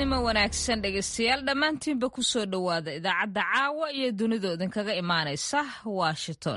fiidnimo wanaagsan dhegaystayaal dhammaantiinba ku soo dhowaada idaacadda caawa iyo dunida idinkaga imaanaysa Washington.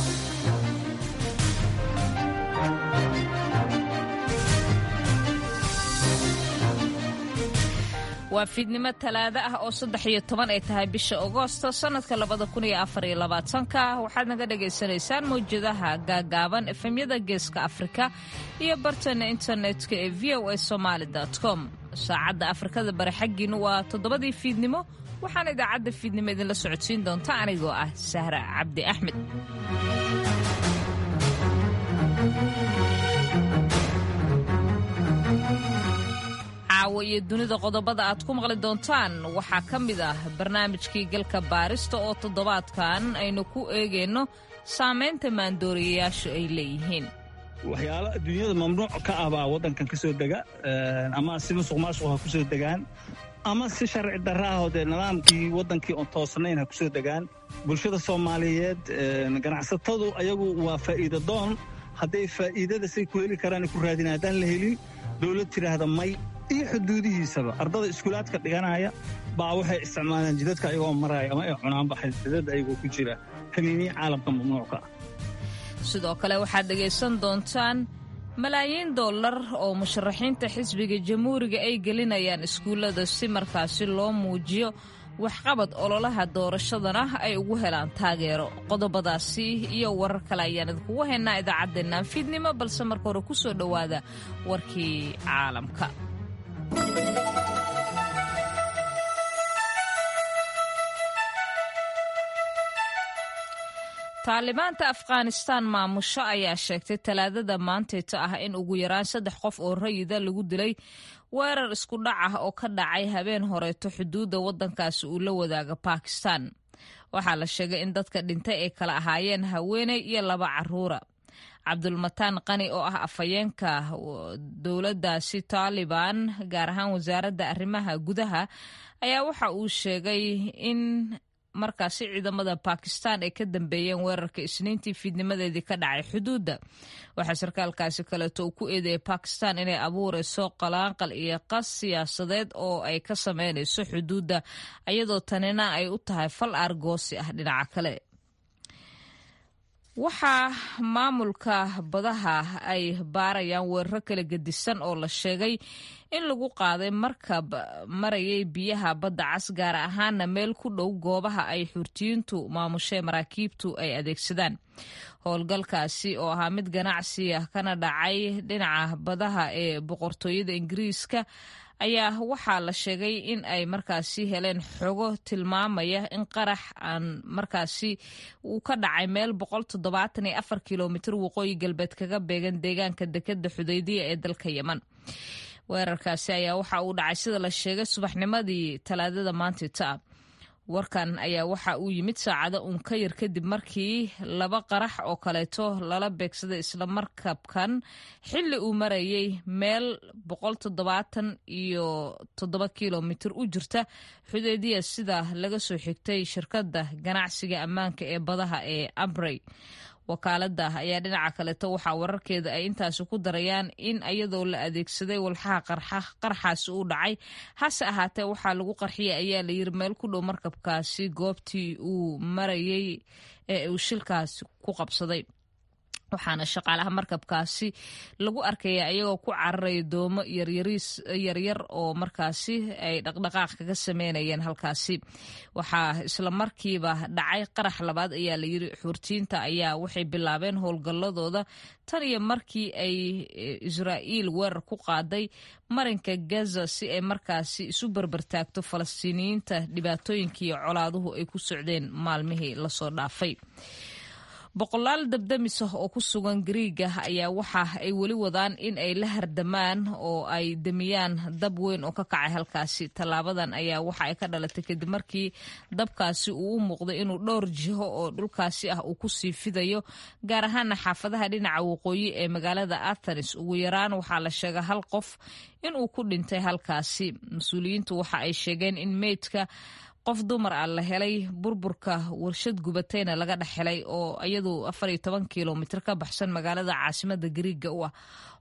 waa fiidnimo talaado ah oo 13 ay tahay bisha Agoosto sanadka 2024 waxaad naga dhageysanaysaan mowjadaha gaagaaban efemyada geeska Afrika iyo bartana internetka ee voasomali.com. saacadda Afrikada bari xaggiina waa 7 fiidnimo waxaan idaacadda fiidnimo idinla socodsiin doonta anigoo ah Sahra Cabdi Axmed. caawa iyo dunida qodobada aad ku maqli doontaan waxaa ka mid ah barnaamijkii galka baarista oo toddobaadkan aynu ku eegayno saamaynta maandooriyayaashu ay leeyihiin. waxyaalo dunyada mamnuuc ka ah baa waddankan ka soo dega ama si musuqmaasuq ha ku soo degaan ama si sharci darra ah oo dee nidaamkii waddankii oon toosnayn ha ku soo degaan. bulshada Soomaaliyeed ganacsatadu ayagu waa faa'iido doon. hadday faa'iidada say ku heli karaan ku raadin haddaan la helin dawlad tiraahda may iyo xuduudihiisaba ardada iskuulaadka dhiganaya baa waxay isticmaalaan jidadka ayagoo maraya ama ay cunaan baxdada ayagoo ku jira kaniiniya caalamka mamnuuca ah. sidoo kale waxaad dhegaysan doontaan malaayiin dollar oo musharaxiinta xisbiga jamhuuriga ay gelinayaan iskuullada si markaasi loo muujiyo waxqabad ololaha doorashadana ay ugu helaan taageero. qodobadaasi iyo warar kale ayaan idinkugu haynaa idaacaddeennan fiidnimo balse marka hore ku soo dhowaada warkii caalamka. taalibaanta Afghanistan maamusho ayaa sheegtay talaadada maanteeta ah in ugu yaraan 3 qof oo rayida lagu dilay weerar isku dhac ah oo ka dhacay habeen horeeto xuduudda waddankaasi uu la wadaaga Pakistan. waxaa la sheegay in dadka dhintay ay kala ahaayeen haweeney iyo 2 carruura. cabdulmataan qani oo ah afhayeenka dowladdaasi Taliban gaar ahaan wasaaradda arrimaha gudaha ayaa waxa uu sheegay in markaasi ciidamada Pakistan ay ka dambeeyeen weerarka Isniintii fiidnimadeedii ka dhacay xuduudda. waxaa sarkaalkaasi kaleeto uu ku eedeeyay Pakistan inay abuurayso qalaanqal iyo qas siyaasadeed oo ay ka sameynayso xuduudda iyadoo tanina ay u tahay fal argoosi ah dhinaca kale. waxaa maamulka badaha ay baarayaan weeraro kala gedisan oo la sheegay in lagu qaaday markab marayay biyaha badda cas gaar ahaana meel ku dhow goobaha ay xurtiyiintu maamushee maraakiibtu ay adeegsadaan. howlgalkaasi oo ahaa mid ganacsi ah kana dhacay dhinaca badaha ee boqortooyada Ingiriiska ayaa waxaa la sheegay in ay markaasi heleen xogo tilmaamaya in qarax aan markaasi uu ka dhacay meel 174 kilomitir waqooyi galbeed kaga beegan deegaanka dekedda Xudaydiya ee dalka Yemen. weerarkaasi ayaa waxa uu dhacay sida la sheegay subaxnimadii talaadada maanteeta. warkan ayaa waxa uu yimid saacado un ka yar kadib markii 2 qarax oo kaleeto lala beegsaday isla markabkan xilli uu marayay meel 177 kilomitir u jirta Xudaydiya sida laga soo xigtay shirkadda ganacsiga ammaanka ee badaha ee Amrey. wakaaladda ayaa dhinaca kaleeto waxaa wararkeeda ay intaasi ku darayaan in iyadoo la adeegsaday walxaha qarxaasi uu dhacay hase ahaatee waxaa lagu qarxiyay ayaa la yiri meel ku dhow markabkaasi goobtii uu marayay ee uu shilkaasi ku qabsaday. waxaana shaqaalaha markabkaasi lagu arkaya ayagoo ku cararaya doomo yaryar oo markaasi ay dhaqdhaqaaq kaga sameynayeen halkaasi. waxaa isla markiiba dhacay qarax labaad ayaa la yiri xurtiyiinta ayaa waxay bilaabeen howlgalladooda tan iyo markii ay Israa'iil weerar ku qaaday marinka Gaza si ay markaasi isu barbartaagto Falastiiniyiinta dhibaatooyinkii iyo colaaduhu ay ku socdeen maalmihii lasoo dhaafay. boqolaal dabdamis ah oo ku sugan Gariiga ayaa waxa ay weli wadaan in ay la hardamaan oo ay damiyaan dab weyn oo ka kacay halkaasi. tallaabadan ayaa waxa ay ka dhalatay kadib markii dabkaasi uu u muuqday inuu dhowr jiho oo dhulkaasi ah uu ku sii fidayo gaar ahaan xaafadaha dhinaca waqooyi ee magaalada Athens. ugu yaraan waxaa la sheegay 1 qof inuu ku dhintay halkaasi. mas-uuliyiintu waxa ay sheegeen in meydka qof dumar ah la helay burburka warshad gubatayna laga dhaxelay oo iyadu 14 kilomitir ka baxsan magaalada caasimadda Gariiga u ah.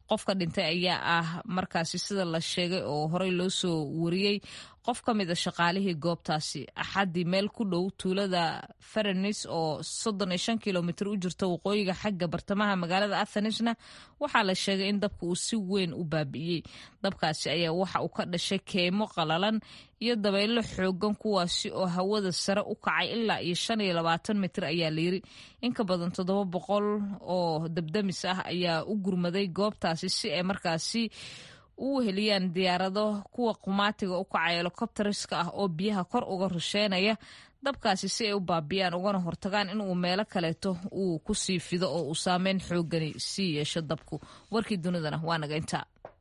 qofka dhintay ayaa ah markaasi sida la sheegay oo horey loo soo wariyey qof ka mid a shaqaalihii goobtaasi axaddii meel ku dhow tuulada Ferenis oo 35 kilomitir u jirta waqooyiga xagga bartamaha magaalada Athensna waxaa la sheegay in dabka uu si weyn u baabi'iyey. Dabkaasi ayaa waxa uu ka dhashay keemo qalalan iyo dabaylo xoogan kuwaasi oo hawada sare u kacay ilaa iyo 25 mitir ayaa la yiri. In ka badan 700 oo dabdamis ah ayaa u gurmaday goobtaasi si ay markaasi u heliyaan diyaarado kuwa qumaatiga u kacay helicopterska ah oo biyaha kor uga rusheynaya dabkaasi si ay u baabiyaan ugana hortagaan in uu meelo kaleeto uu ku sii fido oo uu saameyn xoogani sii yeesho dabku. Warkii dunidana waa naga intaa.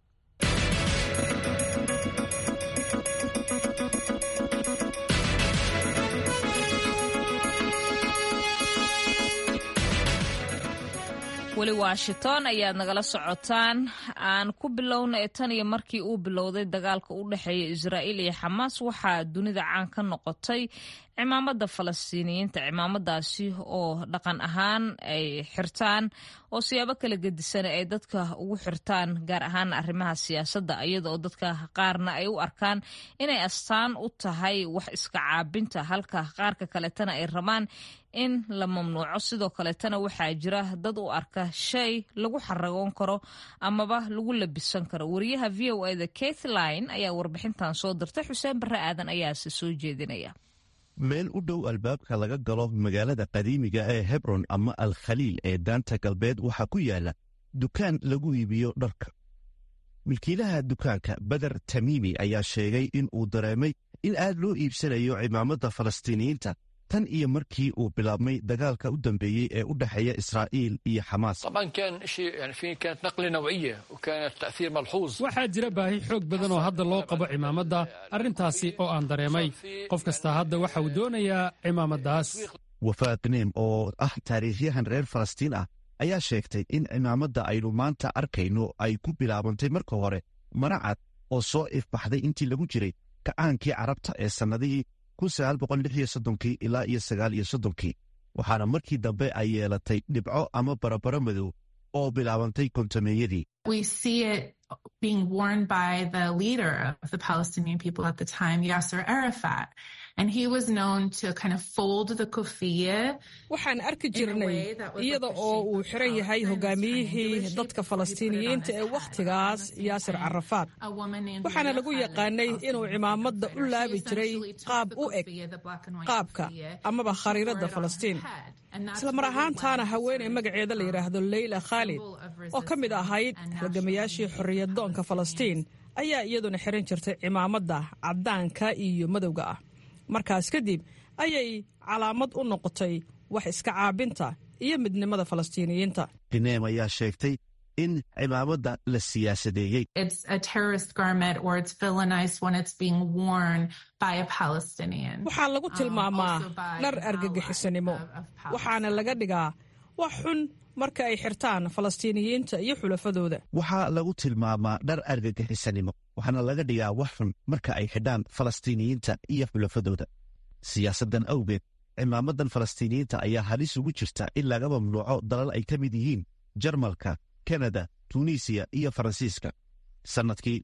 weli Washington ayaad nagala socotaan. aan ku bilowna tan iyo markii uu bilowday dagaalka u dhaxeeya Israa'iil iyo Xamaas waxaa dunida caan ka noqotay cimaamada Falastiiniyiinta. cimaamadaasi oo dhaqan ahaan ay xirtaan oo siyaabo kala gedisan ay dadka ugu xirtaan gaar ahaan arrimaha siyaasadda iyada oo dadka qaarna ay u arkaan inay astaan u tahay wax iska caabinta halka qaarka kaletana ay rabaan in la mamnuuco. sidoo kaletana waxaa jira dad u arka shay lagu xaragoon karo amaba lagu labisan karo. wariyaha VOA-da Kathleen ayaa warbixintan soo dirtay. Xuseen Barre Aadan ayaase soo jeedinaya. meel u dhow albaabka laga galo magaalada qadiimiga ee Hebron ama Al-Khaliil ee daanta galbeed waxaa ku yaala dukaan lagu iibiyo dharka. milkiilaha dukaanka Badar Tamiimi ayaa sheegay in uu dareemay in aad loo iibsanayo cimaamada Falastiiniyiinta tan iyo markii uu bilaabmay dagaalka u dambeeyey ee u dhaxeeya Israa'iil iyo Xamaas. waxaa jira baahi xoog badan oo hadda loo qabo cimaamada arrintaasi oo aan dareemay. qof kasta hadda waxa uu doonayaa cimaamadaas. Wafaad Neem oo ah taariikhyahan reer Falastiin ah ayaa sheegtay in cimaamada aynu maanta arkayno ay ku bilaabantay marka hore maracad oo soo ifbaxday intii lagu jiray kacaankii carabta ee sannadihii 1936 ilaa 1939 waxaana markii dambe ay yeelatay dhibco ama barabaro madow oo bilaabantay kontameeyadii. We see it being worn by the leader of the Palestinian people at the time, Yasser Arafat, and he was known to kind of fold the kufiya. waxaan arki jirnay iyada oo uu xiran yahay hogaamiyihii dadka Falastiiniyiinta ee waqtigaas Yasser Arafat. waxaana lagu yaqaanay inuu cimaamada u laabi jiray qaab u eg qaabka amaba khariirada Falastiin. isla mar ahaantaana haweeney magaceeda la yiraahdo Leyla Khalid oo ka mid ahayd halgamayaashii xorriyad-doonka Falastiin ayaa iyaduna xiran jirtay cimaamada caddaanka iyo madowga ah. markaas kadib ayay calaamad u noqotay wax iska caabinta iyo midnimada Falastiiniyiinta. Neem ayaa sheegtay in cimaamada la siyaasadeeyey. It's a terrorist garment or it's villainized when it's being worn by a Palestinian. waxaa lagu tilmaamaa dhar argagixisanimo waxaana laga dhigaa wax xun marka ay xirtaan Falastiiniyiinta iyo xulafadooda. waxaa lagu tilmaamaa dhar argagixisanimo waxaana laga dhigaa wax xun marka ay xidhaan Falastiiniyiinta iyo xulafadooda. siyaasadan awgeed cimaamadan Falastiiniyiinta ayaa halis ugu jirta in laga mamnuuco dalal ay ka mid yihiin Jarmalka, Kanada, Tunisia iyo Faransiiska. sannadkii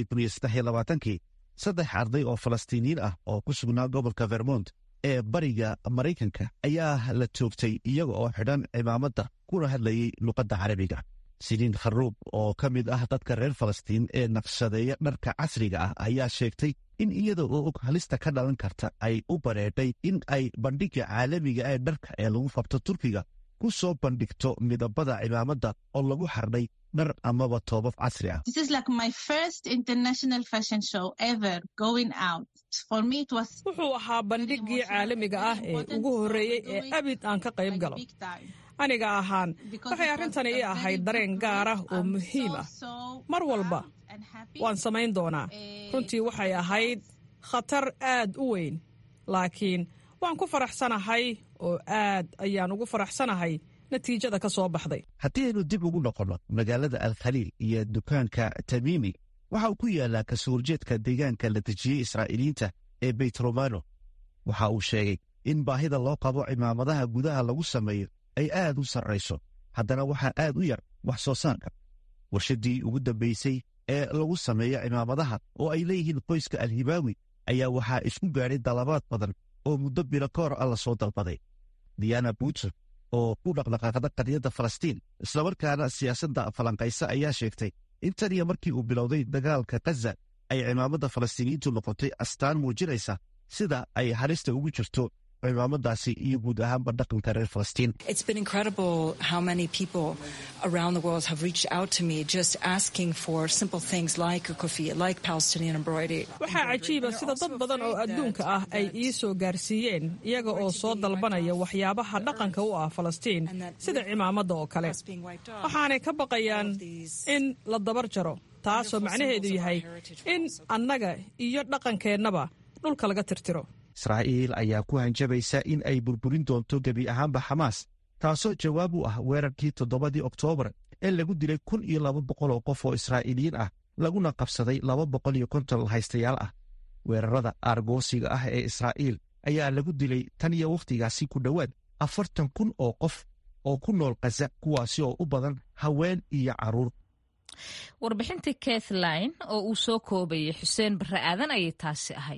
2023 saddex arday oo Falastiiniyiin ah oo ku sugnaa gobolka Vermont ee bariga Maraykanka ayaa la toogtay iyaga oo xidhan cimaamada kuna hadlayay luqadda Carabiga. Siniin Kharuub oo ka mid ah dadka reer Falastiin ee naqshadeeya dharka casriga ah ayaa sheegtay in iyada oo og halista ka dhalan karta ay u bareedhay in ay bandhigga caalamiga ee dharka ee lagu qabto Turkiga ku soo bandhigto midabada cimaamada oo lagu xardhay dhar amaba toobab casri ah. This is like my first international fashion show ever going out. For me it was wuxuu ahaa bandhiggii caalamiga ah ee ugu horreeyey ee abid aan ka qayb galo. aniga ahaan waxay arrintani ii ahayd dareen gaar ah oo muhiim ah. mar walba waan samayn doonaa. runtii waxay ahayd khatar aad u weyn laakiin waan ku faraxsanahay oo aad ayaan ugu faraxsanahay natiijada ka soo baxday. haddii aynu dib ugu noqonno magaalada Al-Khaliil iyo dukaanka Tamiimi waxa uu ku yaalaa ka soo horjeedka deegaanka la dejiyey Israa'iiliyiinta ee Beit Romano. waxa uu sheegay in baahida loo qabo cimaamadaha gudaha lagu sameeyo ay aad u sarrayso haddana waxaa aad u yar wax soo saarka. warshadii ugu dambaysay ee lagu sameeyo cimaamadaha oo ay leeyihiin qoyska alhibaawi ayaa waxaa isku gaadhay dalabaad badan oo muddo bilo ka hor la soo dalbaday. diana buter oo ku dhaqdhaqaaqda qadiyadda falastiin islamarkaana siyaasadda falanqaysa ayaa sheegtay in tan iyo markii uu bilowday dagaalka Gaza ay cimaamada falastiiniyiintu noqotay astaan muujinaysa sida ay halista ugu jirto cimaamadaasi iyo guud ahaanba dhaqanka reer Falastiin. It's been incredible how many people around the world have reached out to me just asking for simple things like a kufiya, like Palestinian embroidery. Waxaa cajiiba sida dad badan oo adduunka ah ay ii soo gaarsiiyeen iyaga oo soo dalbanaya waxyaabaha dhaqanka u ah Falastiin sida cimaamada oo kale. Waxaanay ka baqayaan in la dabar jaro, taasoo macnaheedu yahay in annaga iyo dhaqankeennaba dhulka laga tirtiro. Israa'iil ayaa ku hanjabaysa in ay burburin doonto gebi ahaanba Xamaas, taasoo jawaab u ah weerarkii 7 Oktoobar ee lagu dilay 1,200 oo qof oo Israa'iiliyiin ah laguna qabsaday 250 haystayaal ah. Weerarada aargoosiga ah ee Israa'iil ayaa lagu dilay tan iyo wakhtigaasi ku dhowaad 40,000 oo qof oo ku nool Gaza, kuwaasi oo u badan haween iyo carruur. Warbixintii Kathleen oo uu soo koobayay Xuseen Barre Aadan ayay taasi ahayd.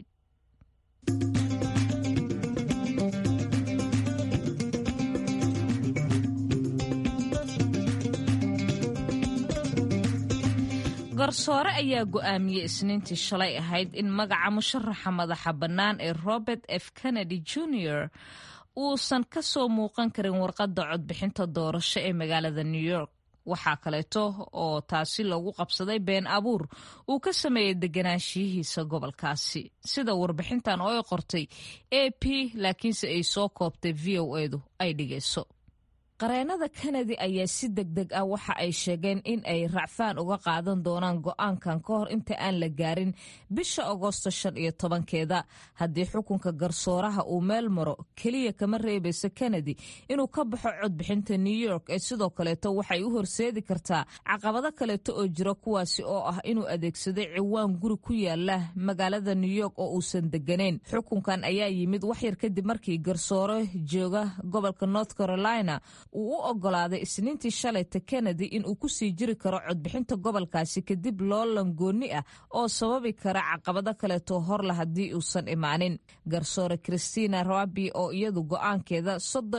garsoore ayaa go'aamiyey isniintii shalay ahayd in magaca musharaxa madaxa bannaan ee Robert F. Kennedy Jr. uusan ka soo muuqan karin warqadda codbixinta doorasho ee magaalada New York. waxaa kaleeto oo taasi lagu qabsaday been abuur uu ka sameeyey deganaanshiyihiisa gobolkaasi, sida warbixintan oo ay qortay AP laakiinse ay soo koobtay VOA-du ay dhigayso. qareennada Kennedy ayaa si degdeg ah waxa ay sheegeen in ay racfaan uga qaadan doonaan go'aankan ka hor inta aan la gaarin bisha Agoosto 15-keeda. haddii xukunka garsooraha uu meel maro, keliya kama reebayso Kennedy inuu ka baxo codbixinta New York ee sidoo kaleeto waxay u horseedi kartaa caqabado kaleeto oo jira, kuwaasi oo ah inuu adeegsaday ciwaan guri ku yaala magaalada New York oo uusan deganeyn. xukunkan ayaa yimid waxyar kadib markii garsoore jooga gobolka North Carolina uu u ogolaaday isniintii shalayta Kennedy in uu ku sii jiri karo codbixinta gobolkaasi kadib loolan gooni ah oo sababi kara caqabado kaleeto horla haddii uusan imaanin. garsoore Christina Rabi oo iyadu go'aankeeda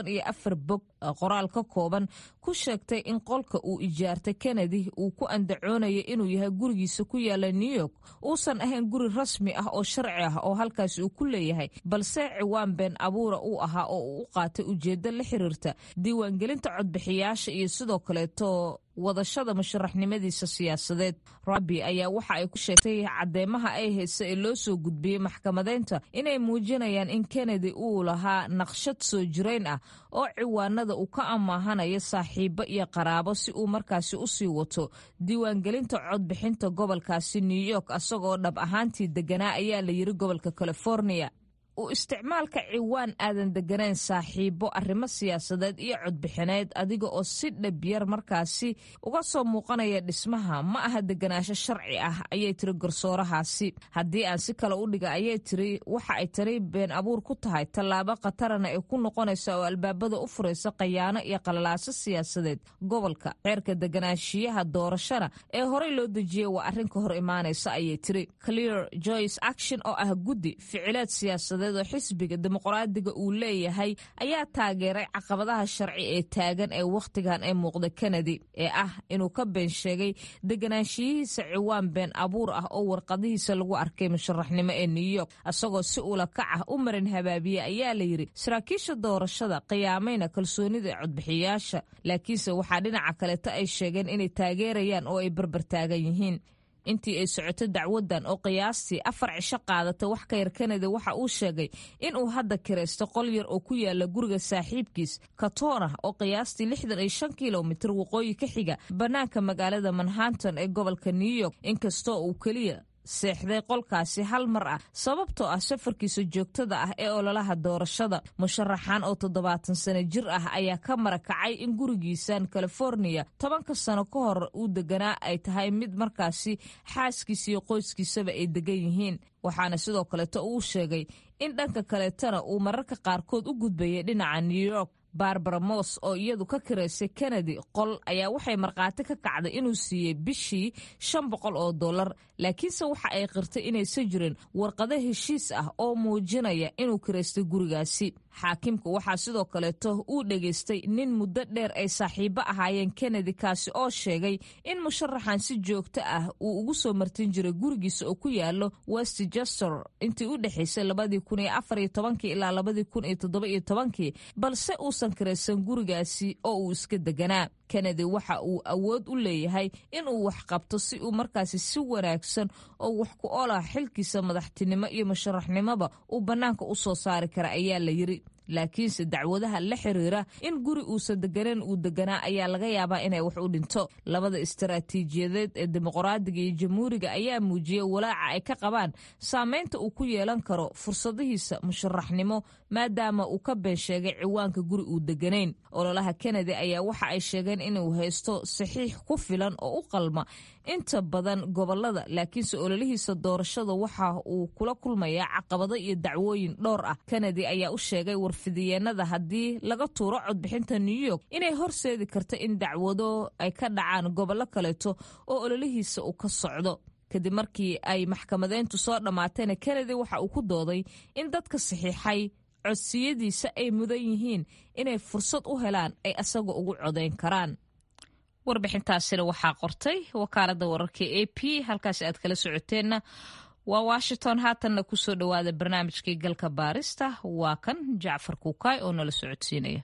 34 bog qoraal ka kooban ku sheegtay in qolka uu ijaartay Kennedy uu ku andacoonayo inuu yahay gurigiisa ku yaala New York uusan ahayn guri rasmi ah oo sharci ah oo halkaasi uu ku leeyahay, balse ciwaan been abuura uu ahaa oo uu u qaatay ujeeddo la xiriirta diiwaangelinta codbixiyaasha iyo sidoo kaleeto wadashada musharaxnimadiisa siyaasadeed. Rabi ayaa waxa ay ku sheegtay cadeymaha ay haysa ee loo soo gudbiyey maxkamadeynta inay muujinayaan in Kennedy uu lahaa naqshad soo jireyn ah oo ciwaanada uu ka amaahanayo saaxiibo iyo qaraabo si uu markaasi u sii wato diiwaangelinta codbixinta gobolkaasi New York asagoo dhab ahaantii deganaa, ayaa la yiri gobolka California. u isticmaalka ciwaan aadan deganayn saaxiibo arrimo siyaasadeed iyo codbixineed adiga oo si dhabyar markaasi uga soo muuqanaya dhismaha ma aha deganaansho sharci ah, ayay tiri garsoorahaasi. haddii aan si kale u dhiga ayay tiri waxa ay tiri been abuur ku tahay tallaabo khatarana ay ku noqonaysa oo albaabada u furaysa khayaano iyo qalalaaso siyaasadeed gobolka. xeerka deganaanshiyaha doorashada ee horey loo dejiyey waa arrin ka hor imaanaysa, ayay tiri. Clear Joyce Action oo ah guddi ficileed siyaasadeed oo xisbiga dimuqraadiga uu leeyahay ayaa taageeray caqabadaha sharci ee taagan ee wakhtigan ee muuqda Kennedy ee ah inuu ka been sheegay deganaanshiyihiisa ciwaan been abuur ah oo warqadihiisa lagu arkay musharaxnimo ee New York asagoo si ula kac ah u marin habaabiye, ayaa la yiri saraakiisha doorashada qiyaamayna kalsoonida codbixiyaasha. laakiinse waxaa dhinaca kaleeta ay sheegeen inay taageerayaan oo ay barbar taagan yihiin. intii ay socoto dacwadan oo qiyaastii 4 cisho qaadatay wax ka yar Kennedy waxa uu sheegay in uu hadda kiraysto qol yar oo ku yaala guriga saaxiibkiis Katona oo qiyaastii 65 kilomitir waqooyi ka xiga banaanka magaalada Manhattan ee gobolka New York, inkastoo uu kaliya seexday qolkaasi hal mar ah sababtoo ah safarkiisa joogtada ah ee ololaha doorashada. musharaxan oo 70 sano jir ah ayaa ka marakacay in gurigiisan California 10 sano ka hor uu deganaa ay tahay mid markaasi xaaskiisa iyo qoyskiisaba ay degan yihiin. waxaana sidoo kaleeto uu sheegay in dhanka kaleetana uu mararka qaarkood u gudbayay dhinaca New York barbara moss oo iyadu ka kiraysay kennedy qol ayaa waxay markhaati ka kacday inuu siiyey bishii $500 laakiinse waxa ay qirtay inaysan jirin warqado heshiis ah oo muujinaya inuu kiraystay gurigaasi. xaakimku waxaa sidoo kaleeto uu dhegaystay nin muddo dheer ay saaxiibo ahaayeen kennedy kaasi oo sheegay in musharaxan si joogto ah uu ugu soo martin jiray gurigiisa oo ku yaalo westchester intii u dhexaysay 2014 ilaa 2017 balse uusan kiraysan gurigaasi oo uu iska deganaa. kennedy waxa uu awood u leeyahay inuu wax qabto si uu markaasi si wanaagsan oo wax ku olah xilkiisa madaxtinimo iyo musharaxnimoba uu bannaanka u soo saari kara ayaa la yiri. laakiinse dacwadaha la xiriira in guri uusan deganeen uu deganaa ayaa laga yaabaa inay wax u dhinto. labada istaraatiijiyadeed ee dimuqraadiga iyo jamhuuriga ayaa muujiyey walaaca ay ka qabaan saameynta uu ku yeelan karo fursadihiisa musharaxnimo maadaama uu ka been sheegay ciwaanka guri uu deganayn. ololaha kennedy ayaa waxa ay sheegeen inuu haysto saxiix ku filan oo u qalma inta badan gobolada, laakiinse ololihiisa doorashada waxa uu kula kulmayaa caqabado iyo dacwooyin dhowr ah. kennedy ayaa u sheegay warfidiyeenada haddii laga tuuro codbixinta new york inay horseedi karto in dacwado ay ka dhacaan gobollo kaleeto oo ololihiisa uu ka socdo. kadib markii ay maxkamadeyntu soo dhammaateen kennedy waxa uu ku dooday in dadka saxiixay codsiyadiisa ay mudan yihiin inay fursad u helaan ay asaga ugu codayn karaan. warbixintaasina waxaa qortay wakaaladda wararka AP. halkaas aad kala socoteenna waa Washington. haatanna ku soo dhowaada barnaamijkii galka baarista. waa kan Jacfar Kuukay oo nala socodsiinaya.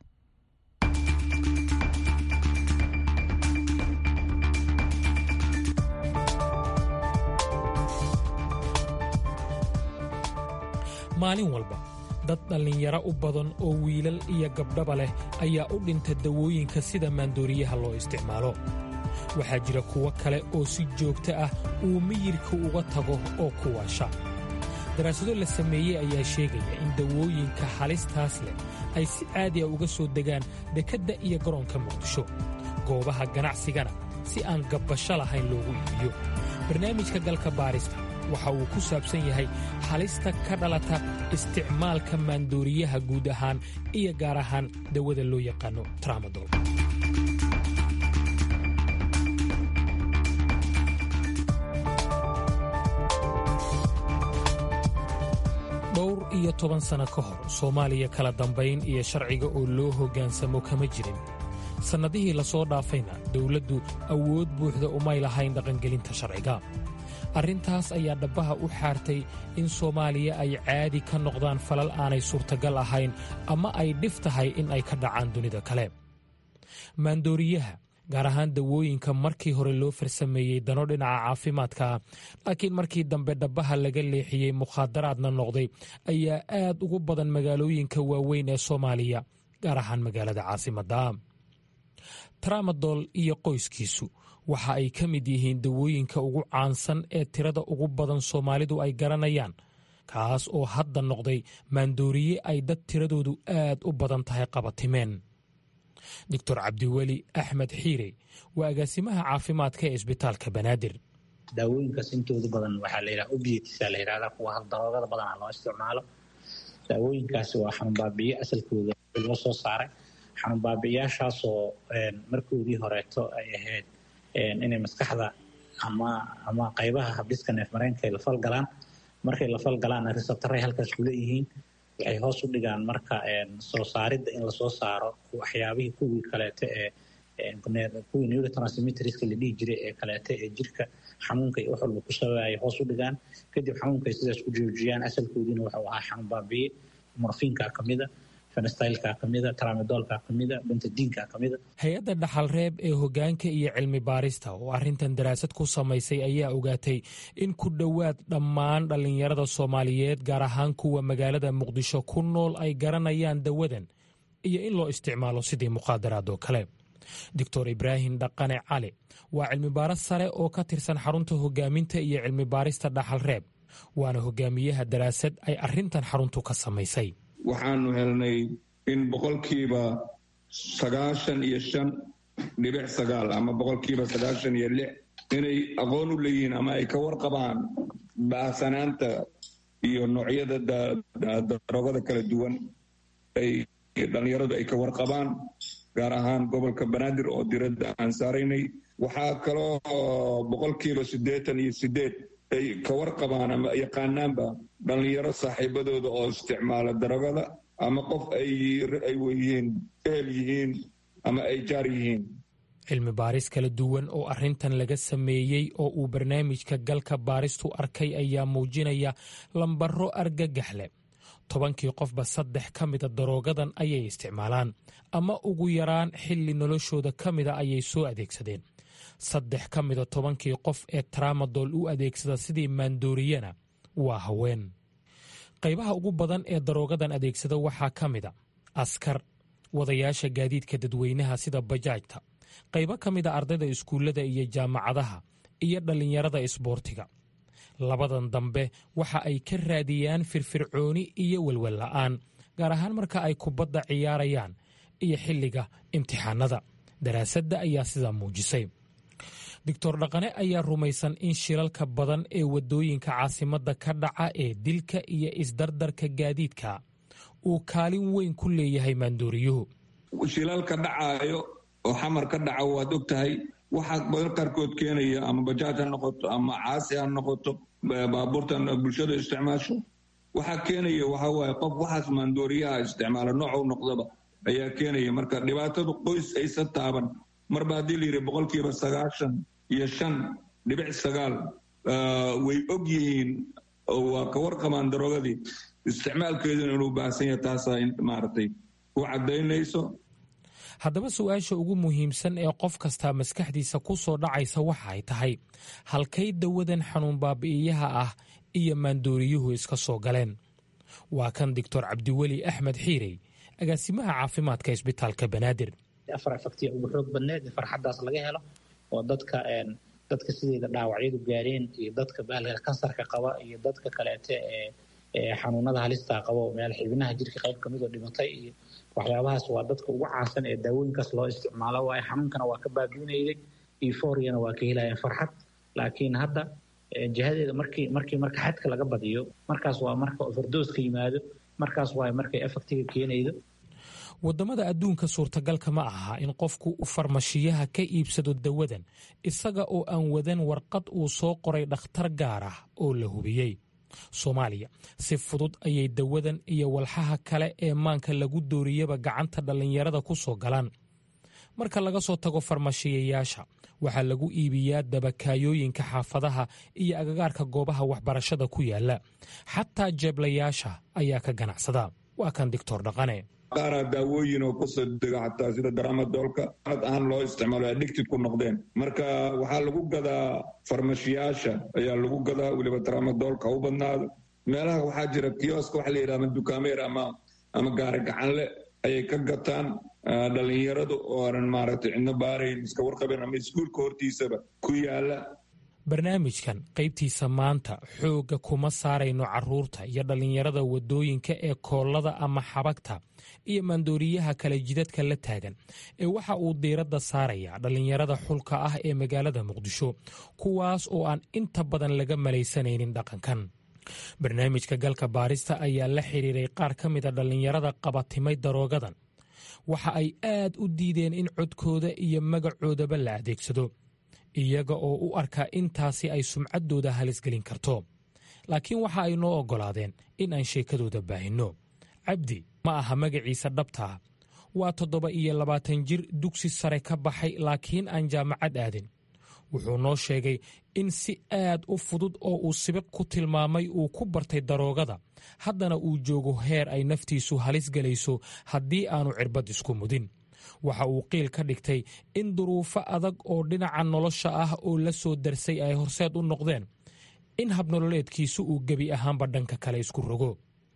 maalin walba dad dhallinyaro u badan oo wiilal iyo gabdhaba leh ayaa u dhinta dawooyinka sida maandooriyaha loo isticmaalo. waxaa jira kuwo kale oo si joogto ah uu miyirka uga tago oo ku waasha. daraasado la sameeyey ayaa sheegaya in dawooyinka halistaas leh ay si caadi ah uga soo degaan dekedda iyo garoonka muqdisho, goobaha ganacsigana si aan gabbasho lahayn loogu iibiyo. barnaamijka galka baarista waxa uu ku saabsan yahay halista ka dhalata isticmaalka maandooriyaha guud ahaan iyo gaar ahaan dawada loo yaqaano tramadol. dhowr iyo 10 sano ka hor Soomaaliya kala dambayn iyo sharciga oo loo hoggaansamo kama jirin. sannadihii la soo dhaafayna dawladdu awood buuxda umay lahayn dhaqangelinta sharciga. arrintaas ayaa dhabbaha u xaartay in Soomaaliya ay caadi ka noqdaan falal aanay suurtagal ahayn ama ay dhif tahay in ay ka dhacaan dunida kale. maandooriyaha gaar ahaan dawooyinka markii hore loo farsameeyey dano dhinaca caafimaadka, laakiin markii dambe dhabbaha laga leexiyey mukhaadaraadna noqday, ayaa aad ugu badan magaalooyinka waaweyn ee Soomaaliya, gaar ahaan magaalada caasimadda. tramadol iyo qoyskiisu waxa ay ka mid yihiin dawooyinka ugu caansan ee tirada ugu badan Soomaalidu ay garanayaan, kaas oo hadda noqday maandooriye ay dad tiradoodu aad u badan tahay qabatimeen. Dr. Cabdiweli Axmed Xiire waa agaasimaha caafimaadka ee isbitaalka Banaadir. daawooyinkaas intooda badan waxaa la yidhaha opiates la yidhahdaa, kuwa daroogada badan loo isticmaalo. daawooyinkaasi waa xanuun baabi'iye asalkooda loo soo saaray. xanuun baabi'iyaashaasoo markoodii horeeto ay ahayd inay maskaxda ama qaybaha habdhiska neefmareenka ay la falgalaan. markay la falgalaan receptoray halkaas ku leeyihiin, waxay hoos u dhigaan marka soo saaridda in lasoo saaro waxyaabihii kuwii kaleeto kuwii neurotransmitterska la dhihi jiray ee kaleeto ee jirka xanuunka iyo wax walba ku sababayay hoos u dhigaan. kadib xanuunkay sidaas ku joojiyaan. asalkoodiina wuxuu ahaa xanuun baabiye. morfiinka kamida, fenastylka kamida, tramadolka kamida, bentadiinka kamida. hay-adda dhaxalreeb ee hoggaanka iyo cilmi baarista oo arrintan daraasad ku samaysay ayaa ogaatay in ku dhowaad dhammaan dhallinyarada Soomaaliyeed, gaar ahaan kuwa magaalada Muqdisho ku nool, ay garanayaan dawadan iyo in loo isticmaalo sidii mukhaadaraad oo kale. Dr. Ibraahim Dhaqane Cali waa cilmi baaris sare oo ka tirsan xarunta hoggaaminta iyo cilmi baarista dhaxalreeb, waana hogaamiyaha daraasad ay arrintan xaruntu ka samaysay. waxaanu helnay in 95.9 ama 96 inay aqoon u leeyihiin ama ay ka warqabaan baahsanaanta iyo noocyada daroogada kala duwan ay dhallinyaradu ay ka warqabaan, gaar ahaan gobolka banaadir oo diradda aan saaraynay. waxaa kaloo 88% ay ka warqabaan ama yaqaanaanba dhallinyaro saaxiibadooda oo isticmaala darogada ama qof ay yihiin ehel yihiin ama ay jaar yihiin. cilmi baaris kala duwan oo arrintan laga sameeyey oo uu barnaamijka galka baaristu arkay ayaa muujinaya lambaro argagax leh. 10kii qofba 3 ka mida daroogadan ayay isticmaalaan ama ugu yaraan xilli noloshooda ka mida ayay soo adeegsadeen. 3 ka mida 10kii qof ee tramadol u adeegsada sidii maandooriyana waa haween. qaybaha ugu badan ee daroogadan adeegsada waxaa ka mida askar, wadayaasha gaadiidka dadweynaha sida bajaajta, qaybo ka mida ardayda iskuullada iyo jaamacadaha iyo dhallinyarada isboortiga. labadan dambe waxa ay ka raadiyaan firfircooni iyo welwel la'aan, gaar ahaan marka ay kubadda ciyaarayaan iyo xilliga imtixaanada. daraasadda ayaa sidaa muujisay. doctor dhaqane ayaa rumaysan in shilalka badan ee waddooyinka caasimadda ka dhaca ee dilka iyo isdardarka gaadiidka uu kaalin weyn ku leeyahay maandooriyuhu. shilalka dhacaayo oo xamar ka dhaca waad og tahay, waxaa badan qaarkood keenaya ama bajaaj ha noqoto ama caasi ha noqoto, baabuurtan bulshada isticmaasho. waxaa keenaya waxaa waaye qof waxaas maandooriyaha isticmaala nooca u noqdaba ayaa keenaya. marka dhibaatadu qoys aysan taaban marba haddii la yidhi 95.9 way og yihiin oo waa ka warqabaan darogadii isticmaalkeeduna inuu baahsan yahay. taasaa maaragtay u caddaynayso. haddaba su-aasha ugu muhiimsan ee qof kastaa maskaxdiisa ku soo dhacaysa waxa ay tahay halkay dawadan xanuun baabi'iyaha ah iyo maandooriyuhu iska soo galeen. waa kan doctor cabdiweli axmed xiirey, agaasimaha caafimaadka isbitaalka banaadir. 4 faktiya ugu xoog badneed in farxaddaas laga helo oo dadka sideeda dhaawacyadu gaareen iyo dadka baalka kansarka qaba iyo dadka kaleete ee xanuunada halista qaba oo meel xibinaha jirka qayb ka mid oo dhimatay iyo waxyaabahaas waa dadka ugu caansan ee daawooyinkaas loo isticmaalo. waayo xanuunkana waa ka baabi'inayay, euphoriana waa ka helayaan farxad. laakiin hadda jihadeeda marka xadka laga badiyo, markaas waa marka overdose ka yimaado, markaas waa markay effectiga keenaydo. waddamada adduunka suurtagalka ma aha in qofku u farmashiyaha ka iibsado dawadan isaga oo aan wadan warqad uu soo qoray dhakhtar gaar ah oo la hubiyey. soomaaliya si fudud ayay dawadan iyo walxaha kale ee maanka lagu dooriyaba gacanta dhallinyarada ku soo galaan. marka laga soo tago farmashiyayaasha, waxaa lagu iibiyaa dabakaayooyinka xaafadaha iyo agagaarka goobaha waxbarashada ku yaala. xataa jeeblayaasha ayaa ka ganacsada. waa kan doctor dhaqane. qaaraa daawooyin oo kusoo dega xataa sida daramadoolka ad ahaan loo isticmaalo addicted ku noqdeen. marka waxaa lagu gadaa farmashiyaasha ayaa lagu gadaa, weliba daramadoolka u badnaado. meelaha waxaa jira kioska waxa la yidhahda dukaameer ama gaari gacanle ayay ka gataan dhallinyaradu oo aanan maaragtay cidno baarayn, iska warqabeen ama iskuulka hortiisaba ku yaala. barnaamijkan qaybtiisa maanta xoogga kuma saarayno carruurta iyo dhallinyarada waddooyinka ee koollada ama xabagta iyo maandooriyaha kale jidadka la taagan, ee waxa uu diiradda saarayaa dhallinyarada xulka ah ee magaalada muqdisho, kuwaas oo aan inta badan laga malaysanaynin dhaqankan. barnaamijka galka baarista ayaa la xidhiiray qaar ka mida dhallinyarada qabatimay daroogadan. waxa ay aad u diideen in codkooda iyo magacoodaba la adeegsado, iyaga oo u arkaa intaasi ay sumcaddooda halisgelin karto. laakiin waxa ay noo oggolaadeen in aan sheekadooda baahinno. cabdi ma aha magaciisa dhabtaa. waa 27 jir dugsi sare ka baxay laakiin aan jaamacad aadin. wuxuu noo sheegay in si aad u fudud oo uu sibiq ku tilmaamay uu ku bartay daroogada, haddana uu joogo heer ay naftiisu halis gelayso haddii aanu cirbad isku mudin. waxa uu qiil ka dhigtay in duruufo adag oo dhinaca nolosha ah oo la soo darsay ay horseed u noqdeen in habnololeedkiisu uu gebi ahaanba dhanka kale isku rogo.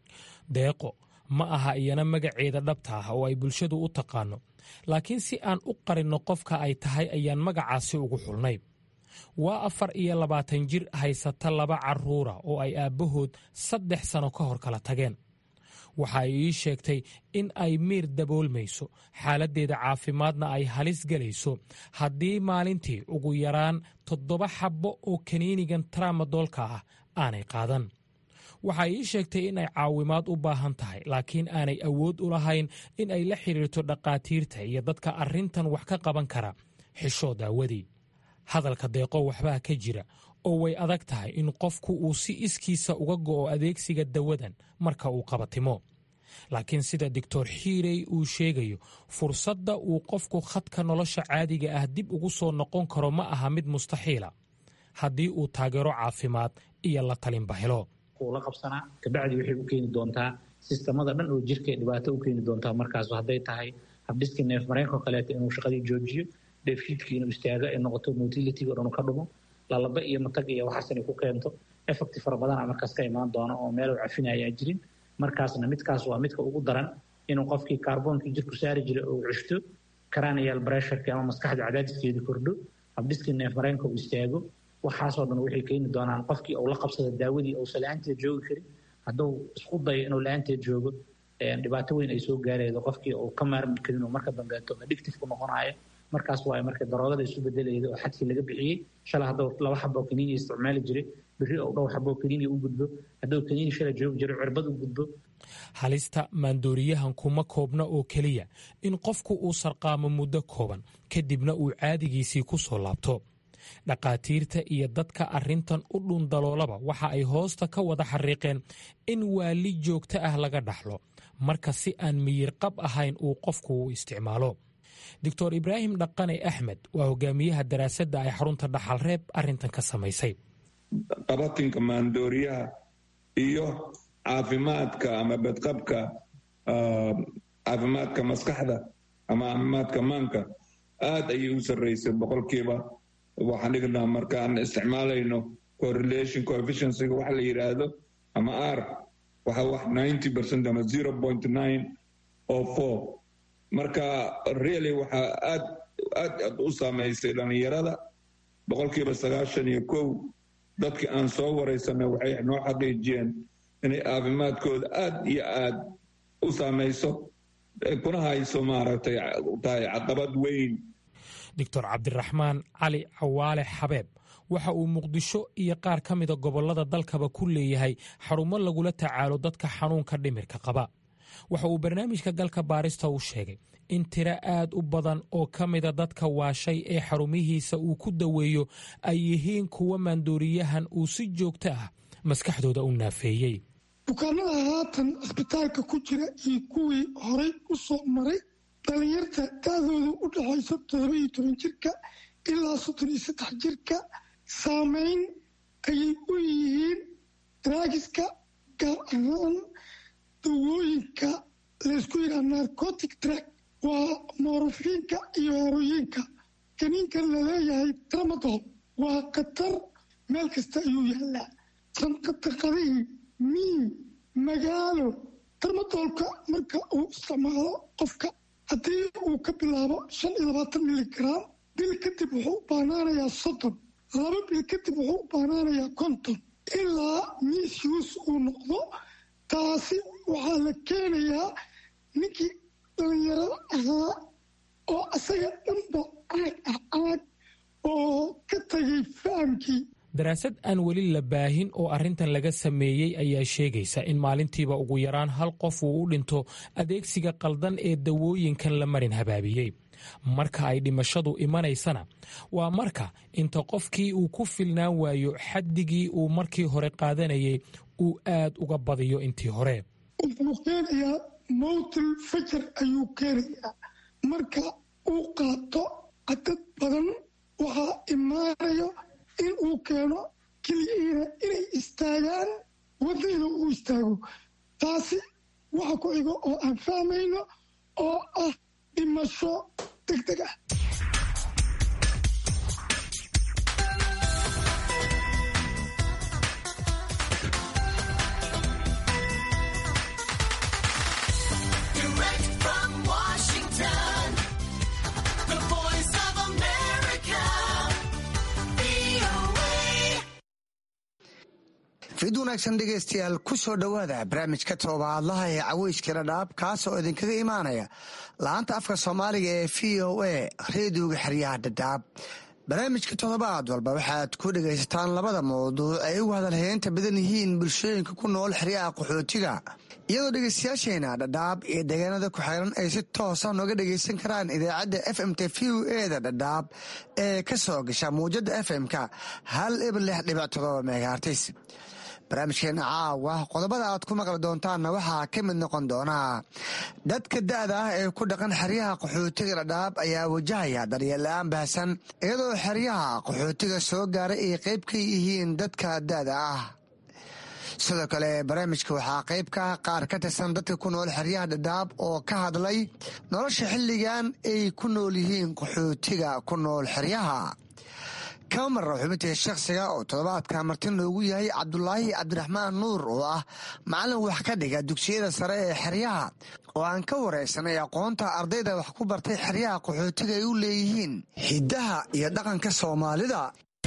deeqo ma aha iyana magaceeda dhabta ah oo ay bulshadu u taqaano, laakiin si aan u qarinno qofka ay tahay ayaan magacaasi ugu xulnay. waa 24 jir haysata 2 carruura oo ay aabbahood 3 sano ka hor kala tageen. waxa ay ii sheegtay in ay miir daboolmayso, xaaladdeeda caafimaadna ay halis gelayso haddii maalintii ugu yaraan 7 xabbo oo kaniinigan tramadolka ah aanay qaadan. waxa ay ii sheegtay in ay caawimaad u baahan tahay laakiin aanay awood u lahayn in ay la xidhiirto dhakhaatiirta iyo dadka arrintan wax ka qaban kara xishood aawadii. hadalka deeqo waxbaa ka jira oo way adag tahay in qofku uu si iskiisa uga go'o adeegsiga dawadan marka uu qabatimo. laakiin sida doctor xiirey uu sheegayo, fursadda uu qofku khadka nolosha caadiga ah dib ugu soo noqon karo ma aha mid mustaxiila haddii uu taageero caafimaad iyo la talinba helo. la qabsanaa kabacdi waxay u keeni doontaa sistamada dhan oo jirka dhibaato u keeni doontaa. markaas hadday tahay habdhiska neef mareenkoo kaleeto inuu shaqadii joojiyo, dheefshiidkii inuu istaago ay noqoto, motilitiga o dhan ka dhumo, lalaba iyo matag iyo waxaas inay ku keento. effecti fara badana markaas ka imaan doono oo meel cafinaya jirin. markaasna midkaas waa midka ugu daran, inuu qofkii kaarboonkii jirku saari jiray oo cushto, cranial pressureki ama maskaxda cadaadiskeedii kordho, habdhiskii neef mareenka uu istaago. waxaasoo dhan waxay keeni doonaan qofkii uu la qabsada daawadii uusan la-aanteed joogi karin. hadduu isku dayo inuu la-aanteed joogo, dhibaato weyn ay soo gaaraydo. qofkii uu ka maarmi karin oo marka dambeeto addictive ku noqonayo. markaas waa marka daroogada isu bedelayda oo xadkii laga bixiyey. shalay hadduu 2 xabo kaniini isticmaali jiray, berri ou 2 xabo kaniini u gudbo. hadduu kaniini shalay joogi jiray cirbad u gudbo. halista maandooriyahan kuma koobna oo keliya in qofku uu sarqaamo muddo kooban kadibna uu caadigiisii ku soo laabto. dhakhaatiirta iyo dadka arrintan u dhundaloolaba waxa ay hoosta ka wada xariiqeen in waali joogto ah laga dhaxlo marka si aan miyir qab ahayn uu qofku u isticmaalo. doctor ibraahim dhaqane axmed waa hogaamiyaha daraasadda ay xarunta dhaxalreeb arrintan ka samaysay. qabatinka maandooriyaha iyo caafimaadka ama badqabka caafimaadka maskaxda ama caafimaadka maanka aad ayay u sarraysay boqolkiiba. waxaan dhignaa markaan isticmaalayno correlation coefficiencyga waxa la yidhaahdo ama r waxa wax 90% ama 0.904. marka really waxaa aad u saamaysay dhallinyarada. boqolkiiba 91 dadkii aan soo waraysanay waxay noo xaqiijiyeen inay caafimaadkooda aad iyo aad u saamayso, kuna hayso maaragtay tahay caqabad weyn. doctor cabdiraxmaan cali cawaale xabeeb waxa uu muqdisho iyo qaar ka mida gobollada dalkaba ku leeyahay xarumo lagula tacaalo dadka xanuunka dhimirka qaba. waxa uu barnaamijka galka baarista u sheegay in tiro aad u badan oo ka mida dadka waashay ee xarumihiisa uu ku daweeyo ay yihiin kuwa maandooriyahan uu si joogto ah maskaxdooda u naafeeyey. bukaanada haatan cisbitaalka ku jira iyo kuwii horay u soo maray, dhalinyarta da-dooda u dhaxayso 17 jirka ilaa 33 jirka, saameyn ayay u yihiin draagiska, gaar ahaan dawooyinka laysku yidhaha narcotic drug. waa moorofiinka iyo herooyinka. kaniinkan laleeyahay tramadol waa khatar, meel kasta ayuu yaallaa. sanqadaqadihii miyi magaalo. tramadolka marka uu isticmaalo qofka, haddii uu ka bilaabo 25 miligram, bil kadib wuxuu u baanaanayaa 30, 2 bil kadib wuxuu u baanaanayaa 50, ilaa misuse uu noqdo. taasi waxaa la keenayaa ninkii dhalinyarada ahaa oo asaga dhanba caag oo ka tagay fahamkii. daraasad aan weli la baahin oo arrintan laga sameeyey ayaa sheegaysa in maalintiiba ugu yaraan 1 qof uu u dhinto adeegsiga qaldan ee dawooyinkan la marin habaabiyey. marka ay dhimashadu imanaysana waa marka inta qofkii uu ku filnaan waayo xaddigii uu markii hore qaadanayay uu aad uga badiyo intii hore. wuxuu keenayaa mowtil fajar ayuu keenayaa. marka uu qaato cadad badan waxaa imaanayo in uu keeno keliyiina inay istaagaan, wadayda uu istaago. taasi waxa ku xigo oo aan fahmayno oo ah dhimasho degdeg ah. fid wanaagsan dhegaystayaal, ku soo dhowaada barnaamijka toddobaadlaha ee caweyska dhadhaab, kaasoo idinkaga imaanaya laanta afka soomaaliga ee v o a reediyoga xeryaha dhadhaab. barnaamijka toddobaad walba waxaad ku dhegaysataan labada mawduuc ay ugu hadalhaynta badan yihiin bulshooyinka ku nool xeryaha qaxootiga iyadoo dhegaystayaasheena dhadhaab iyo deegaanada ku xeeran ay si toosa nooga dhegaysan karaan idaacadda fmt v o eda dhadhaab ee ka soo gasha muwjada fm-ka 106.7 megahertis. barnaamijkeena caawa qodobada aad ku maqli doontaanna waxaa ka mid noqon doonaa dadka da'da ah ee ku dhaqan xeryaha qaxootiga dhadhaab ayaa wajahaya daryeella-aan baahsan iyadoo xeryaha qaxootiga soo gaaray ay qayb ka yihiin dadka da'da ah. sidoo kale barnaamijka waxaa qayb ka ah qaar ka tirsan dadka ku nool xeryaha dhadhaab oo ka hadlay nolosha xilligan ay ku nool yihiin qaxootiga ku nool xeryaha. kama marra xubintii shakhsiga oo toddobaadka martin loogu yahay cabdulaahi cabdiraxmaan nuur oo ah macallin wax ka dhiga dugsiyada sare ee xeryaha oo aan ka waraysanay aqoonta ardayda wax ku bartay xeryaha qaxootiga ay u leeyihiin hiddaha iyo dhaqanka soomaalida.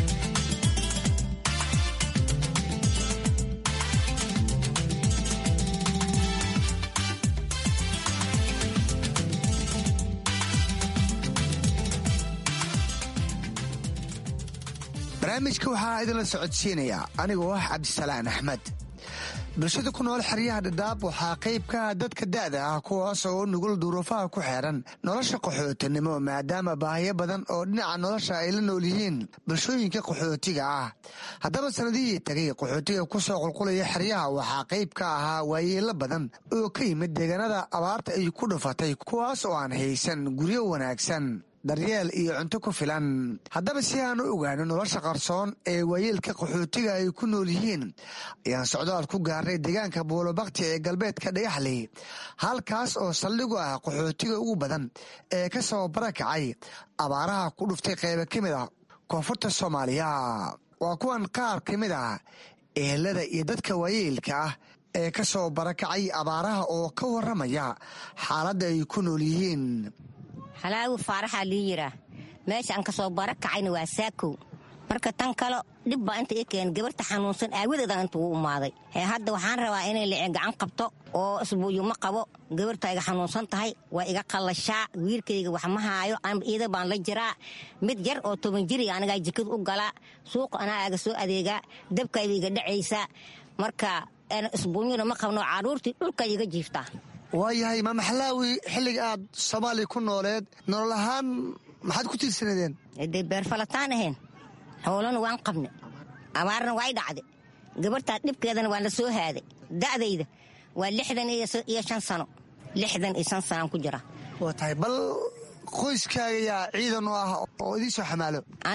barnaamijka waxaa idinla socodsiinayaa anigoo ah cabdisalaan axmed. bulshada ku nool xeryaha dhadhaab waxaa qayb ka ah dadka da'da ah kuwaas oo nugul duruufaha ku xeeran nolosha qaxootinimo maadaama baahiyo badan oo dhinaca nolosha ay la nool yihiin bulshooyinka qaxootiga ah. haddaba sanadihii tagay qaxootiga ku soo qulqulaya xeryaha waxaa qayb ka ahaa waayeelo badan oo ka yimid deegaanada abaarta ay ku dhufatay kuwaas oo aan haysan guryo wanaagsan daryeel iyo cunto ku filan. haddaba si aan u ogaano nolosha qarsoon ee waayeelka qaxootiga ay ku nool yihiin ayaan socdaal ku gaarnay deegaanka buulobakti ee galbeedka dhagaxley halkaas oo saldhigu ah qaxootiga ugu badan ee ka soo barakacay abaaraha ku dhuftay qaybo ka mid ah koonfurta soomaaliya. waa kuwan qaar ka mid ah ehelada iyo dadka waayeelka ah ee ka soo barakacay abaaraha oo ka warramaya xaaladda ay ku nool yihiin. halaawi faaraxaa lii yiraa meesha aan ka soo barakacayna waa saakow marka tan kale dhib baa inta ii keen gabarta xanuunsan aawadeedan inta uu umaaday hadda waxaan rabaa inay licin gacan qabto oo isbuuyu ma qabo gabarta iga xanuunsan tahay waa iga qallashaa wiilkayga wax ma haayo iida baan la jiraa mid yar oo 10 jiriga anigaa jikad u galaa suuqa anaa aga soo adeegaa dabkayba iga dhacaysaa marka isbuunyuna ma qabno caruurtii dhulka iga jiiftaa. waayahay maama xalaawi xilliga aad soomaaliya ku nooleed nolol ahaan maxaad ku tiirsanadeen? dee beerfalataan ahayn howlana waan qabne abaarna way dhacday gabartaa dhibkeedana waa la soo haaday da'dayda waa 65 sano 65 sanaan ku jira. waa tahay bal qoyskaaga yaa ciidan u ah oo idii soo xamaalo?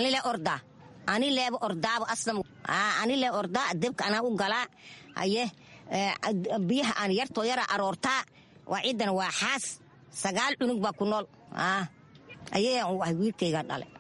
anileeba ordaaba aslam anile ordaa debka anaa u galaa haye biyaha aan yartoo yara aroortaa waa ciidana waa xaas 9 cunug baa ku nool ayaan u ah wiilkayga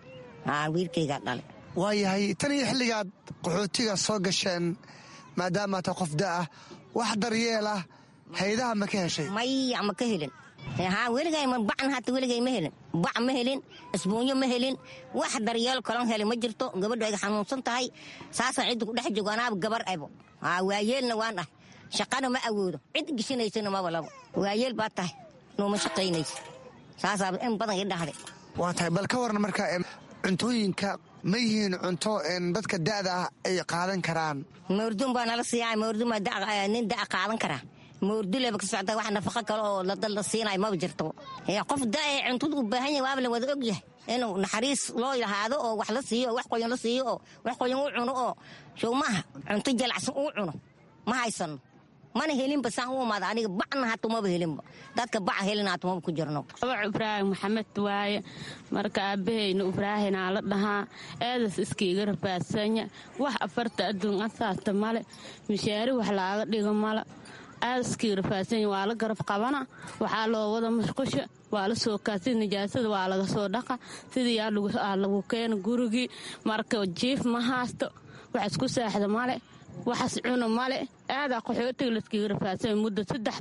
dhale. waayahay tan iyo xilligaad qaxootiga soo gasheen maadaama ta qof da'ah wax daryeel ah haydaha ma ka heshay? maya ma ka helin weligay bacna hata weligay ma helin bac ma helin isbuunyo ma helin wax daryeel kalon heli ma jirto gabadhu ay xanuunsan tahay saasaan cidda ku dhex joogo anaaba gabar ebo waayeelna waan ah shaqana ma awoodo cid gishinaysana maba labo waayeel baa tahay nooma shaqaynaysa saasaaba in badan ii dhahday. waa tahay bal ka warna marka cuntooyinka ma yihiin cunto dadka da'da ah ay qaadan karaan? moordun baa nala siiyaa moordun baa nin da'a qaadan karaa moorduleba ka socda wax nafaqo kale oo la siinayo maba jirto qof da'e cuntada u baahan yahay waaba la wada og yahay inuu naxariis loo lahaado oo wax la siiyo oo wax qoyan la siiyo oo wax qoyan u cuno oo show maaha cunto jalacsan uu cuno ma haysano mana helinba saan u umaada aniga bacna hata maba helinba dadka baca helin hata maba ku jirno. ibraahim maxamed waaye marka aabahayna ibraahinaa la dhahaa eedas iskiiga rafaadsanya wax afarta adduun asaasta male mishaari wax laaga dhigo male aadaskii rafaadsanya waa la garab qabana waxaa loo wada mashqusha waa la soo kaasi nijaasada waa laga soo dhaqa sidii lagu keena gurigii marka jiif ma haasto wax isku saaxda male waxas cuno male aadaa qaxootiga layskaga rafaasanya muddo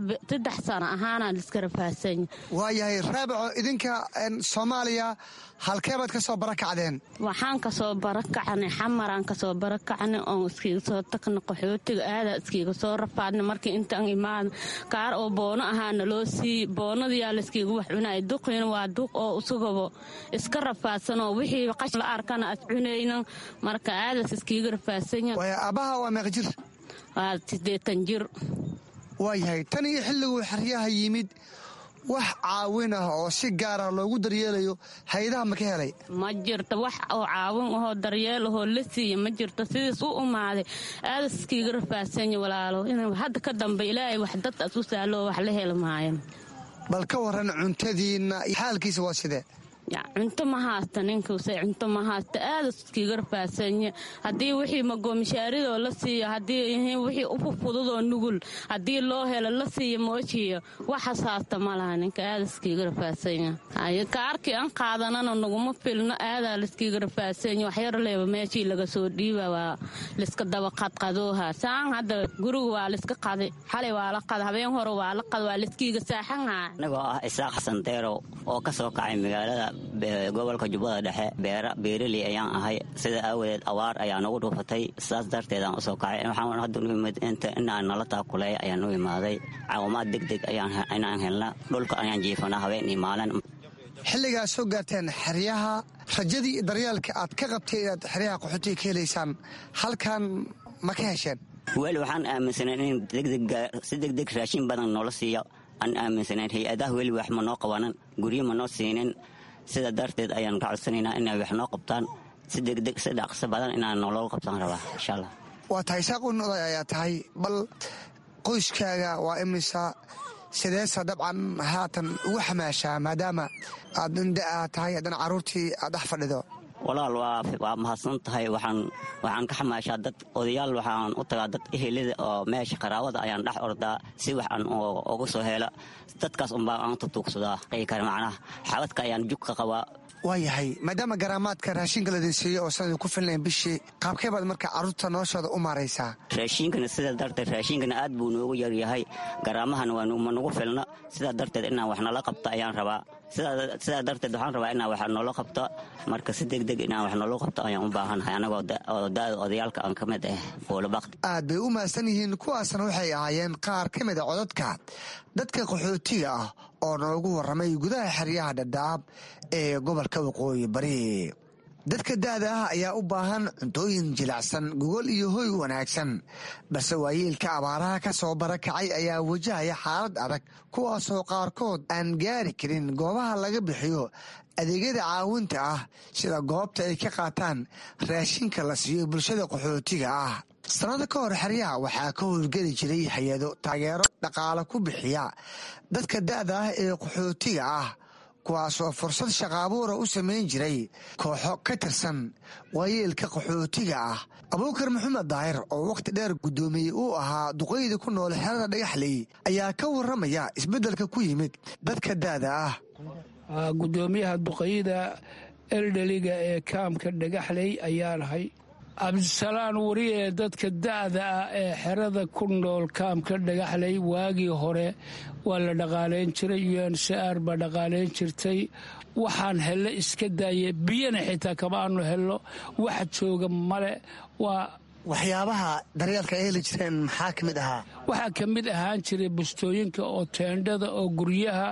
3 sano ahaanaa layska rafaasanya. waayahay raabico idinka soomaaliya halkeebaad ka soo barakacdeen? waxaan ka soo barakacnay xamaraan ka soo barakacnay oon iskiga soo tagna qaxootiga aadaa iskiga soo rafaadna markii intaan imaadna kaar oo boono ahaana loo siiyey boonadayaa layskiga wax cunaya duqiina waa duq oo usugabo iska rafaadsanoo wixii qash la arkana as cunaynan marka aadaas iskiga rafaasanya. aabbaha waa meeqa jir? waa 80 jir. waayahay tan iyo xilliguu xeryaha yimid wax caawin ah oo si gaara loogu daryeelayo hay-adaha ma ka helay? ma jirto wax oo caawin ahoo daryeel ahoo la siiya ma jirto sidiis u umaaday aadas iskiiga rafaasanya walaalo in hadda ka dambe ilaahay wax dad as u saalo wax la heli maayan. bal ka waran cuntadiinna xaalkiisa waa sidee? cunto ma haasta ninkuuse cunto ma haasta aadas iskiiga rafaasanya haddii wixii magoomishaarido la siiyo haddii wixii u fududoo nugul haddii loo helo la siiyo moojiyo waxaas haasta ma laha ninka aadas iskiiga rafaasanya. kaarkii aan qaadanana naguma filno aadaa layskiiga rafaasanya waxyar leeba meeshii laga soo dhiiba waa layska daba qadqadooha saan hadda guriga waa layska qaday xalay waa la qada habeen hore waa la qada waa layskiiga saaxanha. anigoo ah Isaaq Xasan Deerow oo ka soo kacay magaalada gobolka Jubbada Dhexe beeraley ayaan ahay sida aawadeed awaar ayaa nagu dhufatay saas darteed aan usoo kacay waxaan hadda u imid inaan nala taakulay ayaan u imaaday caawimaad degdeg ayaan helna dhulka ayaan jiifanaa habeen iyo maalin. xilligaa soo gaarteen xeryaha rajadii daryeelka aad ka qabtay inaad xeryaha qaxootiga ka helaysaan halkan ma ka hesheen? weli waxaan aaminsanayn in si degdeg raashin badan noola siiyo aan aaminsanayn hay-adaha weli wax ma noo qabanan guryo ma noo siinin sida darteed ayaan ka codsanaynaa inay wax noo qabtaan si degdeg si dhaqso badan inaan nolol qabtaan rabaa insha allah. waa tahay saaqun oday ayaa tahay bal qoyskaaga waa imisa sideesa dabcan haatan ugu xamaashaa maadaama aad indha'a tahay haddana carruurtii aad dhex fadhido? walaal waa mahadsan tahay waxaan ka xamaashaa dad odayaal waxaan u tagaa dad ehelada oo meesha qaraabada ayaan dhex ordaa si wax aan uga soo helo dadkaas unbaa aan tutuugsadaa kare macnaha xabadka ayaan jug ka qabaa. waayahay maadaama garaamaadka raashinka ladin siiyo oo sanadii ku filnayn bishii qaabkee baad marka carruurta noloshooda u maaraysaa? raashinkana sidaa darteed raashinkana aad buu noogu yaryahay garaamahana ma nagu filna sidaa darteed inaan wax nala qabto ayaan rabaa sidaa darteed waxaan rabaa inaan wax noola qabto marka si degdeg inaan wax noola qabto ayaan u baahanahay anagoo daada odayaalka aan ka mid ah fuulabaqdi. aad bay u mahadsan yihiin kuwaasna waxay ahaayeen qaar ka mid a codadka dadka qaxootiga ah oo noogu warramay gudaha xeryaha Dhadhaab ee gobolka Waqooyi Bari. dadka da'da ah ayaa u baahan cuntooyin jilicsan gogol iyo hoy wanaagsan balse waayeelka abaaraha ka soo barakacay ayaa wajahaya xaalad adag kuwaasoo qaarkood aan gaari karin goobaha laga bixiyo adeegyada caawinta ah sida goobta ay ka qaataan raashinka la siiyo bulshada qaxootiga ah. sanado ka hor xeryaha waxaa ka howlgeli jiray hay-ado taageero dhaqaale ku bixiya dadka da'da ah ee qaxootiga ah kuwaasoo fursad shaqaabuura u samayn jiray kooxo ka tirsan waayeelka qaxootiga ah. abuukar maxamed daahir oo wakhti dheer guddoomiyey uu ahaa duqeyda ku nool xerada Dhagaxley ayaa ka warramaya isbeddelka ku yimid dadka da'da ah. guddoomiyaha duqeyda eldheliga ee kaamka Dhagaxley ayaa nahay. cabdisalaan wari ee dadka da'da ah ee xerada ku nool kaamka Dhagaxley waagii hore waa la dhaqaalayn jiray UNHCR baa dhaqaalayn jirtay waxaan helle iska daayay biyana xitaa kama aanu helno wax jooga male. waa waxyaabaha daryeelka ay heli jireen maxaa ka mid ahaa? waxaa ka mid ahaan jiray bustooyinka oo teendhada oo guryaha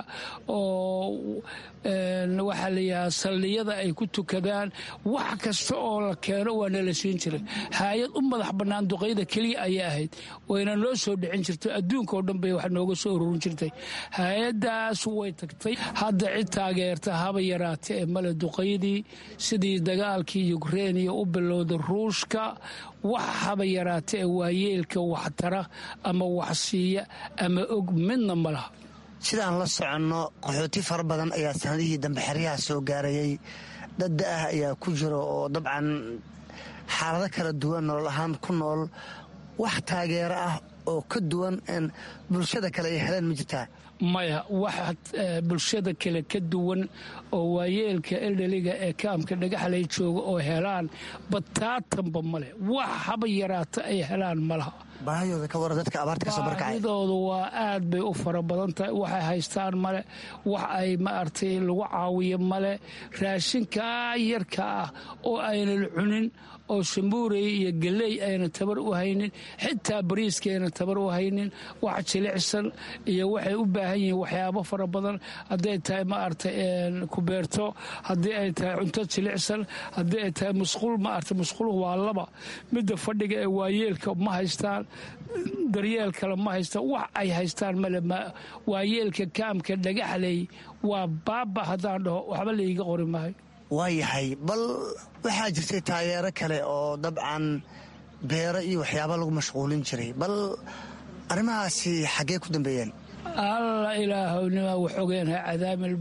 oo waxaa layihaha saldhiyada ay ku tukadaan wax kasta oo la keeno waa nala siin jiray. hay-ad u madax bannaan duqeyda keliya ayay ahayd wayna noo soo dhicin jirtay adduunka oo dhan bay wax nooga soo ururin jirtay. hay-addaas way tagtay hadda cid taageerta haba yaraata ee male duqeydii sidii dagaalkii Ukraine u bilowday Ruushka wax haba yaraata ee waayeelka waxtara ama wax siiya ama og midna ma laha. sidaan la soconno qaxooti fara badan ayaa sanadihii dambe xeryaha soo gaarayay dad da'ah ayaa ku jiro oo dabcan xaalado kala duwan nolol ahaan ku nool wax taageero ah oo ka duwan bulshada kale ay heleen ma jirtaa? maya wax bulshada kale ka duwan oo waayeelka eldheliga ee kaamka Dhagaxley jooga oo helaan bataatanba male wax haba yaraata ay helaan malaha. baahidooda ka waran dadka abaarta kasoo barkacay. baahidoodu waa aad bay u fara badan tahay, waxay haystaan male, wax ay maaragtay lagu caawiyo male, raashinka yarka ah oo aynan cunin oo sambuurey iyo galey ayna tabar u haynin, xitaa bariiska ayna tabar u haynin, wax jilicsan iyo waxay u baahan yihiin waxyaabo fara badan, hadday tahay maaragtay kubeerto, haddii ay tahay cunto jilicsan, haddii ay tahay musquul maaragtay musquuluhu waa laba, midda fadhiga ee waayeelka ma haystaan, daryeel kale ma haystaan, wax ay haystaan male. waayeelka kaamka dhagaxley waa baaba haddaan dhaho waxba laiga qori maayo. waayahay, bal waxaa jirtay taageero kale oo dabcan beero iyo waxyaaba lagu mashquulin jiray, bal arrimahaasi xaggee ku dambeeyeen? alla ilaahownima wax ogeenha cadaamil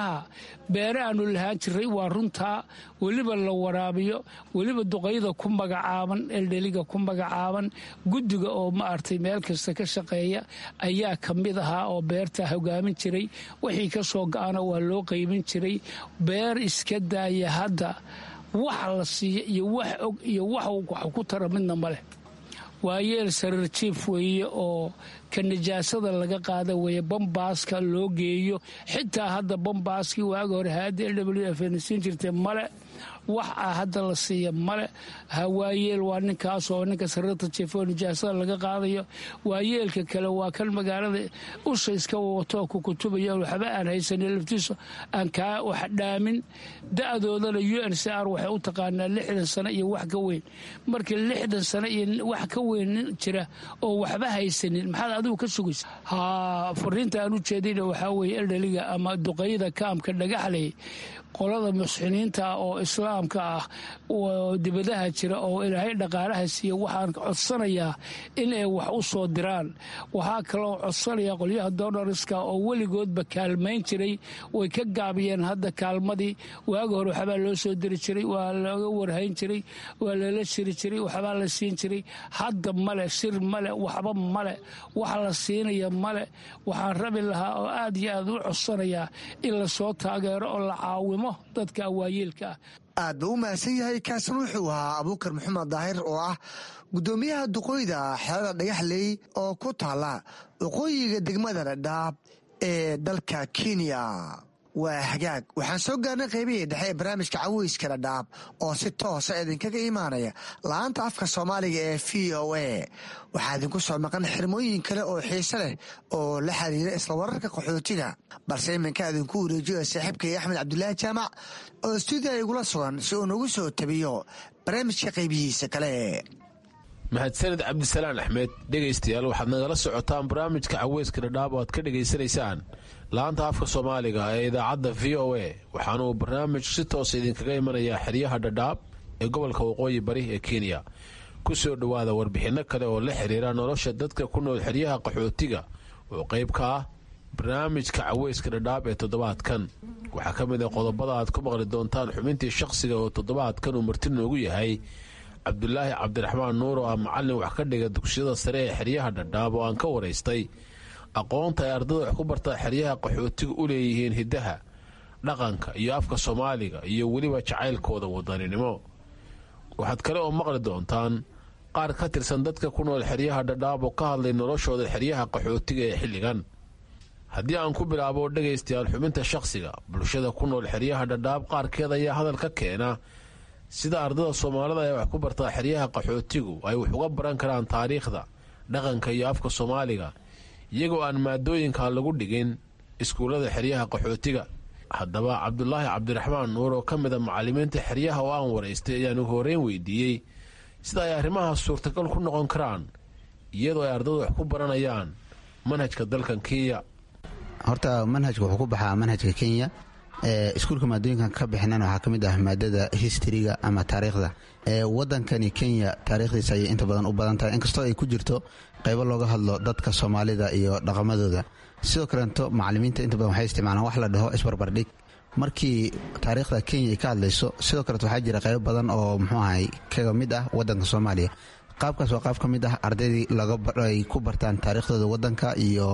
beerahaanu lahaan jiray, waa runtaa, weliba la waraabiyo, weliba duqayda ku magacaaban, eldheliga ku magacaaban, guddiga oo maaragtay meel kasta ka shaqeeya ayaa ka mid ahaa oo beertaa hogaamin jiray, wixii ka soo ga-ana waa loo qaybin jiray. beer iska daaya hadda wax la siiya iyo wax og iyo wax ku tara midna ma leh. waayeel sariir jiif weeye oo ka nijaasada laga qaada weeye, bambaaska loo geeyo, xitaa hadda bambaaskii waaga hore haadda LWF siin jirtay male, wax ah hadda la siiya male. waayeel waa ninkaas oo ninka sariirta jiif oo nijaasada laga qaadayo. waayeelka kale waa kan magaalada usha iska wato kukutubaya, waxba aan haysanin laftiisu aan kaa wax dhaamin. da-doodana UNHCR waxay u taqaanaa 60 sano iyo wax ka weyn. marka 60 sano iyo wax ka weyn jira oo waxba haysanin, maxaad adigu ka sugaysa? fariinta aan u jeedina waxaa weeye eldheliga ama duqayda kaamka dhagaxley, qolada muxsiniinta oo islaamka ah oo dibadaha jira oo ilaahay dhaqaalaha siiya, waxaan codsanayaa inay wax u soo diraan. waxaa kaloo codsanayaa qolyaha donoriska oo weligoodba kaalmayn jiray, way ka gaabiyeen hadda kaalmadii. waaga hore waxbaa loo soo diri jiray, waa laga warhayn jiray, waa lala shiri jiray, waxbaa la siin jiray. hadda male, shir male, waxba male, wax la siinaya male. waxaan rabi lahaa oo aad iyo aad u codsanayaa in lasoo taageero oo la caawimo dadka waayeelka ah. aad buu u mahadsan yahay. kaasan wuxuu ahaa abuukar maxamed daahir oo ah gudoomiyaha duqooyda xeelada dhagaxley oo ku taala waqooyiga degmada dhadhaab ee dalka Kenya. waa hagaag, waxaan soo gaarnay qaybihii dhexe ee barnaamijka caweyska dhadhaab oo si toosa idinkaga imaanaya la-aanta afka soomaaliga ee VOA. waxaa idinku soo maqan xirmooyin kale oo xiise leh oo la xiriira isla wararka qaxootiga, balse iminka idinku wareejiyo saaxiibkay Axmed Cabdulaahi Jaamac oo stuudiga igula sugan si uu nagu soo tabiyo barnaamijka qaybihiisa kale. mahadsanid cabdisalaan axmed. dhegaystayaal, waxaad nagala socotaan barnaamijka caweyska dhadhaab oo aad ka dhegaysanaysaan la-aanta afka soomaaliga ee idaacadda VOA. waxaana uu barnaamij si toosa idinkaga imanayaa xeryaha dhadhaab ee gobolka waqooyi bari ee Kenya. ku soo dhowaada warbixinno kale oo la xiriira nolosha dadka ku nool xeryaha qaxootiga oo qayb ka ah barnaamijka caweyska dhadhaab ee toddobaadkan. waxaa ka mid ah qodobada aad ku maqli doontaan xubintii shakhsiga oo toddobaadkan uu marti noogu yahay cabdulaahi cabdiraxmaan nuur oo ah macallin wax ka dhiga dugsiyada sare ee xeryaha dhadhaab oo aan ka waraystay aqoonta ay ardada wax ku bartaa xeryaha qaxootiga u leeyihiin hiddaha, dhaqanka iyo afka soomaaliga iyo weliba jacaylkooda wadaninimo. waxaad kale oo maqli doontaan qaar ka tirsan dadka ku nool xeryaha dhadhaab oo ka hadlay noloshooda xeryaha qaxootiga ee xilligan. haddii aan ku bilaabo dhegaystayaal xubinta shakhsiga, bulshada ku nool xeryaha dhadhaab qaarkeed ayaa hadal ka keena sida ardada soomaalida ee wax ku bartaa xeryaha qaxootigu ay wax uga baran karaan taariikhda, dhaqanka iyo afka soomaaliga iyagoo aan maadooyinka lagu dhigin iskuullada xeryaha qaxootiga. haddaba cabdulaahi cabdiraxmaan nuur oo ka mida macallimiinta xeryaha oo aan waraystay ayaan ugu horreyn weydiiyey sida ay arrimahaas suurtagal ku noqon karaan iyadoo ay ardadu wax ku baranayaan manhajka dalkan Kenya. horta manhajka wuxuu ku baxaa manhajka Kenya. iskuulka maadooyinkan ka bixinana waxaa ka mid ah maadada historyga ama taariikhda. wadankani Kenya taariikhdiisa ayay inta badan u badan tahay, inkastoo ay ku jirto qaybo looga hadlo dadka Soomaalida iyo dhaqamadooda. sidoo kaleeto macallimiinta inta badan waxay isticmaalaan wax la dhaho isbarbardhig markii taariikhda Kenya ay ka hadlayso. sidoo kaleeto waxaa jira qaybo badan oo muxuu ahay kaga mid ah wadanka Soomaaliya. qaabkaas waa qaab ka mid ah ardaydii ay ku bartaan taariikhdooda wadanka iyo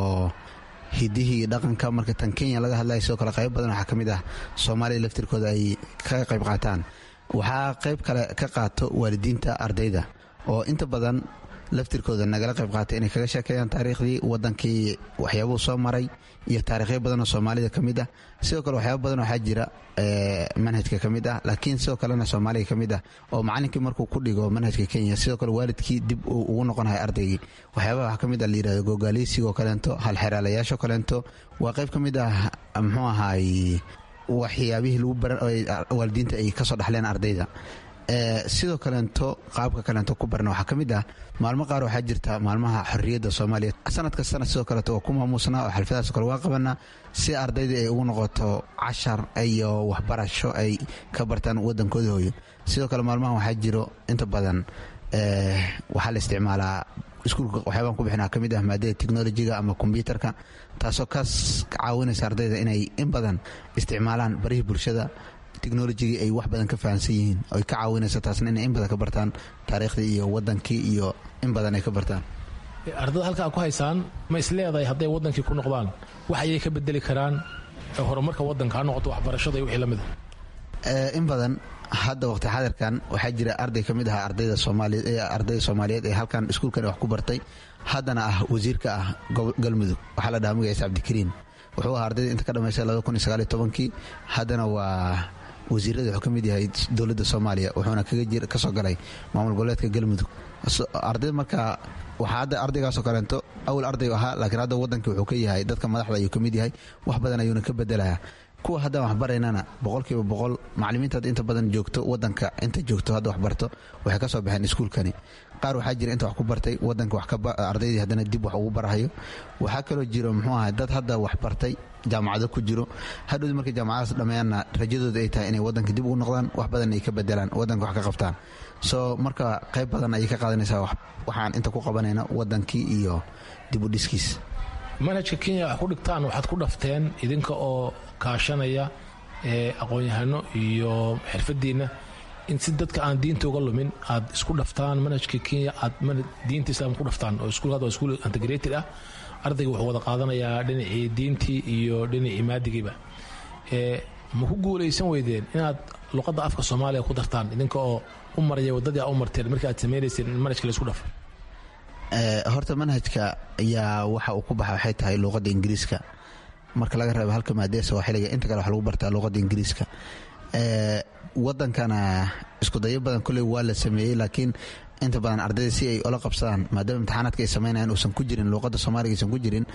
hidihii iyo dhaqanka. marka tan Kenya laga hadlaya sidoo kale qayb badan waxaa ka mid ah Soomaaliya laftirkooda ay kaga qayb qaataan. waxaa qayb kale ka qaato waalidiinta ardayda oo inta badan laftirkooda nagala qayb qaatay inay kaga sheekeeyaan taariikhdii wadankii waxyaabuu soo maray iyo taariikhyo badanoo soomaalida ka mid ah. sidoo kale waxyaaba badan waxaa jira manhajka ka mid ah, laakiin sidoo kalena soomaaliga ka mid ah oo macalinkii markuu ku dhigo manhajka Kenya sidoo kale waalidkii dib uu ugu noqonahay ardaygii. waxyaabaha waxaa ka mid ah la yidhahdo gogaaleysigoo kaleento, halxeraalayaashoo kaleento waa qayb ka mid ah muxuu ahaay waxyaabihii lagu waalidiinta ay kasoo dhaxleen ardayda. sidoo kaleento qaabka kaleento ku barna waxaa ka mid ah maalmo qaar waxaa jirta maalmaha xorriyadda soomaaliya sanad kastana sidoo kaleeto waa ku maamuusnaa oo xalfadahaas kale waa qabanaa si ardaydii ay ugu noqoto cashar iyo waxbarasho ay ka bartaan waddankooda hooyo. sidoo kale maalmahan waxaa jiro inta badan waxaa la isticmaalaa iskuulka waxyaabaan ku bixinaa ka mid ah maadada technolojiga ama kombyuutarka, taasoo kaas caawinaysa ardayda inay in badan isticmaalaan barihii bulshada technolojigii ay wax badan ka fahamsan yihiin oy ka caawinayso taasna inay in badan ka bartaan taariikhdii iyo wadankii iyo in badan ay ka bartaan. ardada halkaa ku haysaan ma isleedahay hadday wadankii ku noqdaan wax ayay ka bedeli karaan horumarka wadanka ha noqoto waxbarashada iyo wixii la mid ah? in badan hadda waqti xadirkan waxaa jira arday ka mid ahaa ardayda Soomaaliyeed ee halkan iskuulkan wax ku bartay, haddana ah wasiirka ah galmudug. waxaa la dhahaa magaciisa Cabdikariin. wuxuu ahaa ardayda inta ka dhamaysay 2019 haddana waa wasiirada wuxuu ka mid yahay dowladda Soomaaliya, wuxuuna ka soo galay maamul goboleedka galmudug. ardayda marka waxaa hadda ardaygaasoo kaleento awal arday ahaa, laakiin hadda wadankii wuxuu ka yahay dadka madaxda ayuu ka mid yahay, wax badan ayuuna ka bedelayaa. kuwa haddaan waxbaraynana 100% macallimiinta inta badan joogto wadanka inta joogto hadda waxbarto waxay ka soo baxeen iskuulkani. qaar waxaa jira inta wax ku bartay wadanka ardaydii haddana dib wax ugu barahayo. waxaa kaloo jiro muxuu ahay dad hadda wax bartay jaamacado ku jiro, hadhowdii markay jaamacadaas dhammeeyaanna rajadooda ay tahay inay wadanka dib ugu noqdaan, wax badan ay ka bedelaan, wadanka wax ka qabtaan. soo marka qayb badan ayay ka qaadanaysaa waxaan inta ku qabanayna wadankii iyo dib u dhiskiis. manhajka Kenya wax ku dhigtaan waxaad ku dhafteen idinka oo kaashanaya aqoon-yahano iyo xirfadiina in si dadka aan diinta uga lumin aad isku dhaftaan manhajka Kenya, aad diinta islaamka ku dhaftaan. oo iskuulka waa iskuul integrated ah, ardayga wuxuu wada qaadanayaa dhinacii diintii iyo dhinacii maadigiiba. ma ku guulaysan weydeen inaad luqadda afka Soomaaliya ku dartaan idinka oo u maraya wadadii aad u marteen markii aad samaynayseen in manhajka la isku dhafo? horta manhajka ayaa waxa uu ku baxa waxay tahay luqadda ingiriiska. marka laga reebo halka maadada Soomaaliga inta kale wax lagu bartaa luqadda ingiriiska. wadankana isku dayo badan kuley waa la sameeyey, laakiin inta badan ardayda si ay ula qabsadaan maadaama imtixaanaadka ay samaynayaan uusan ku jirin luqadda Soomaaliga aysan ku jirin,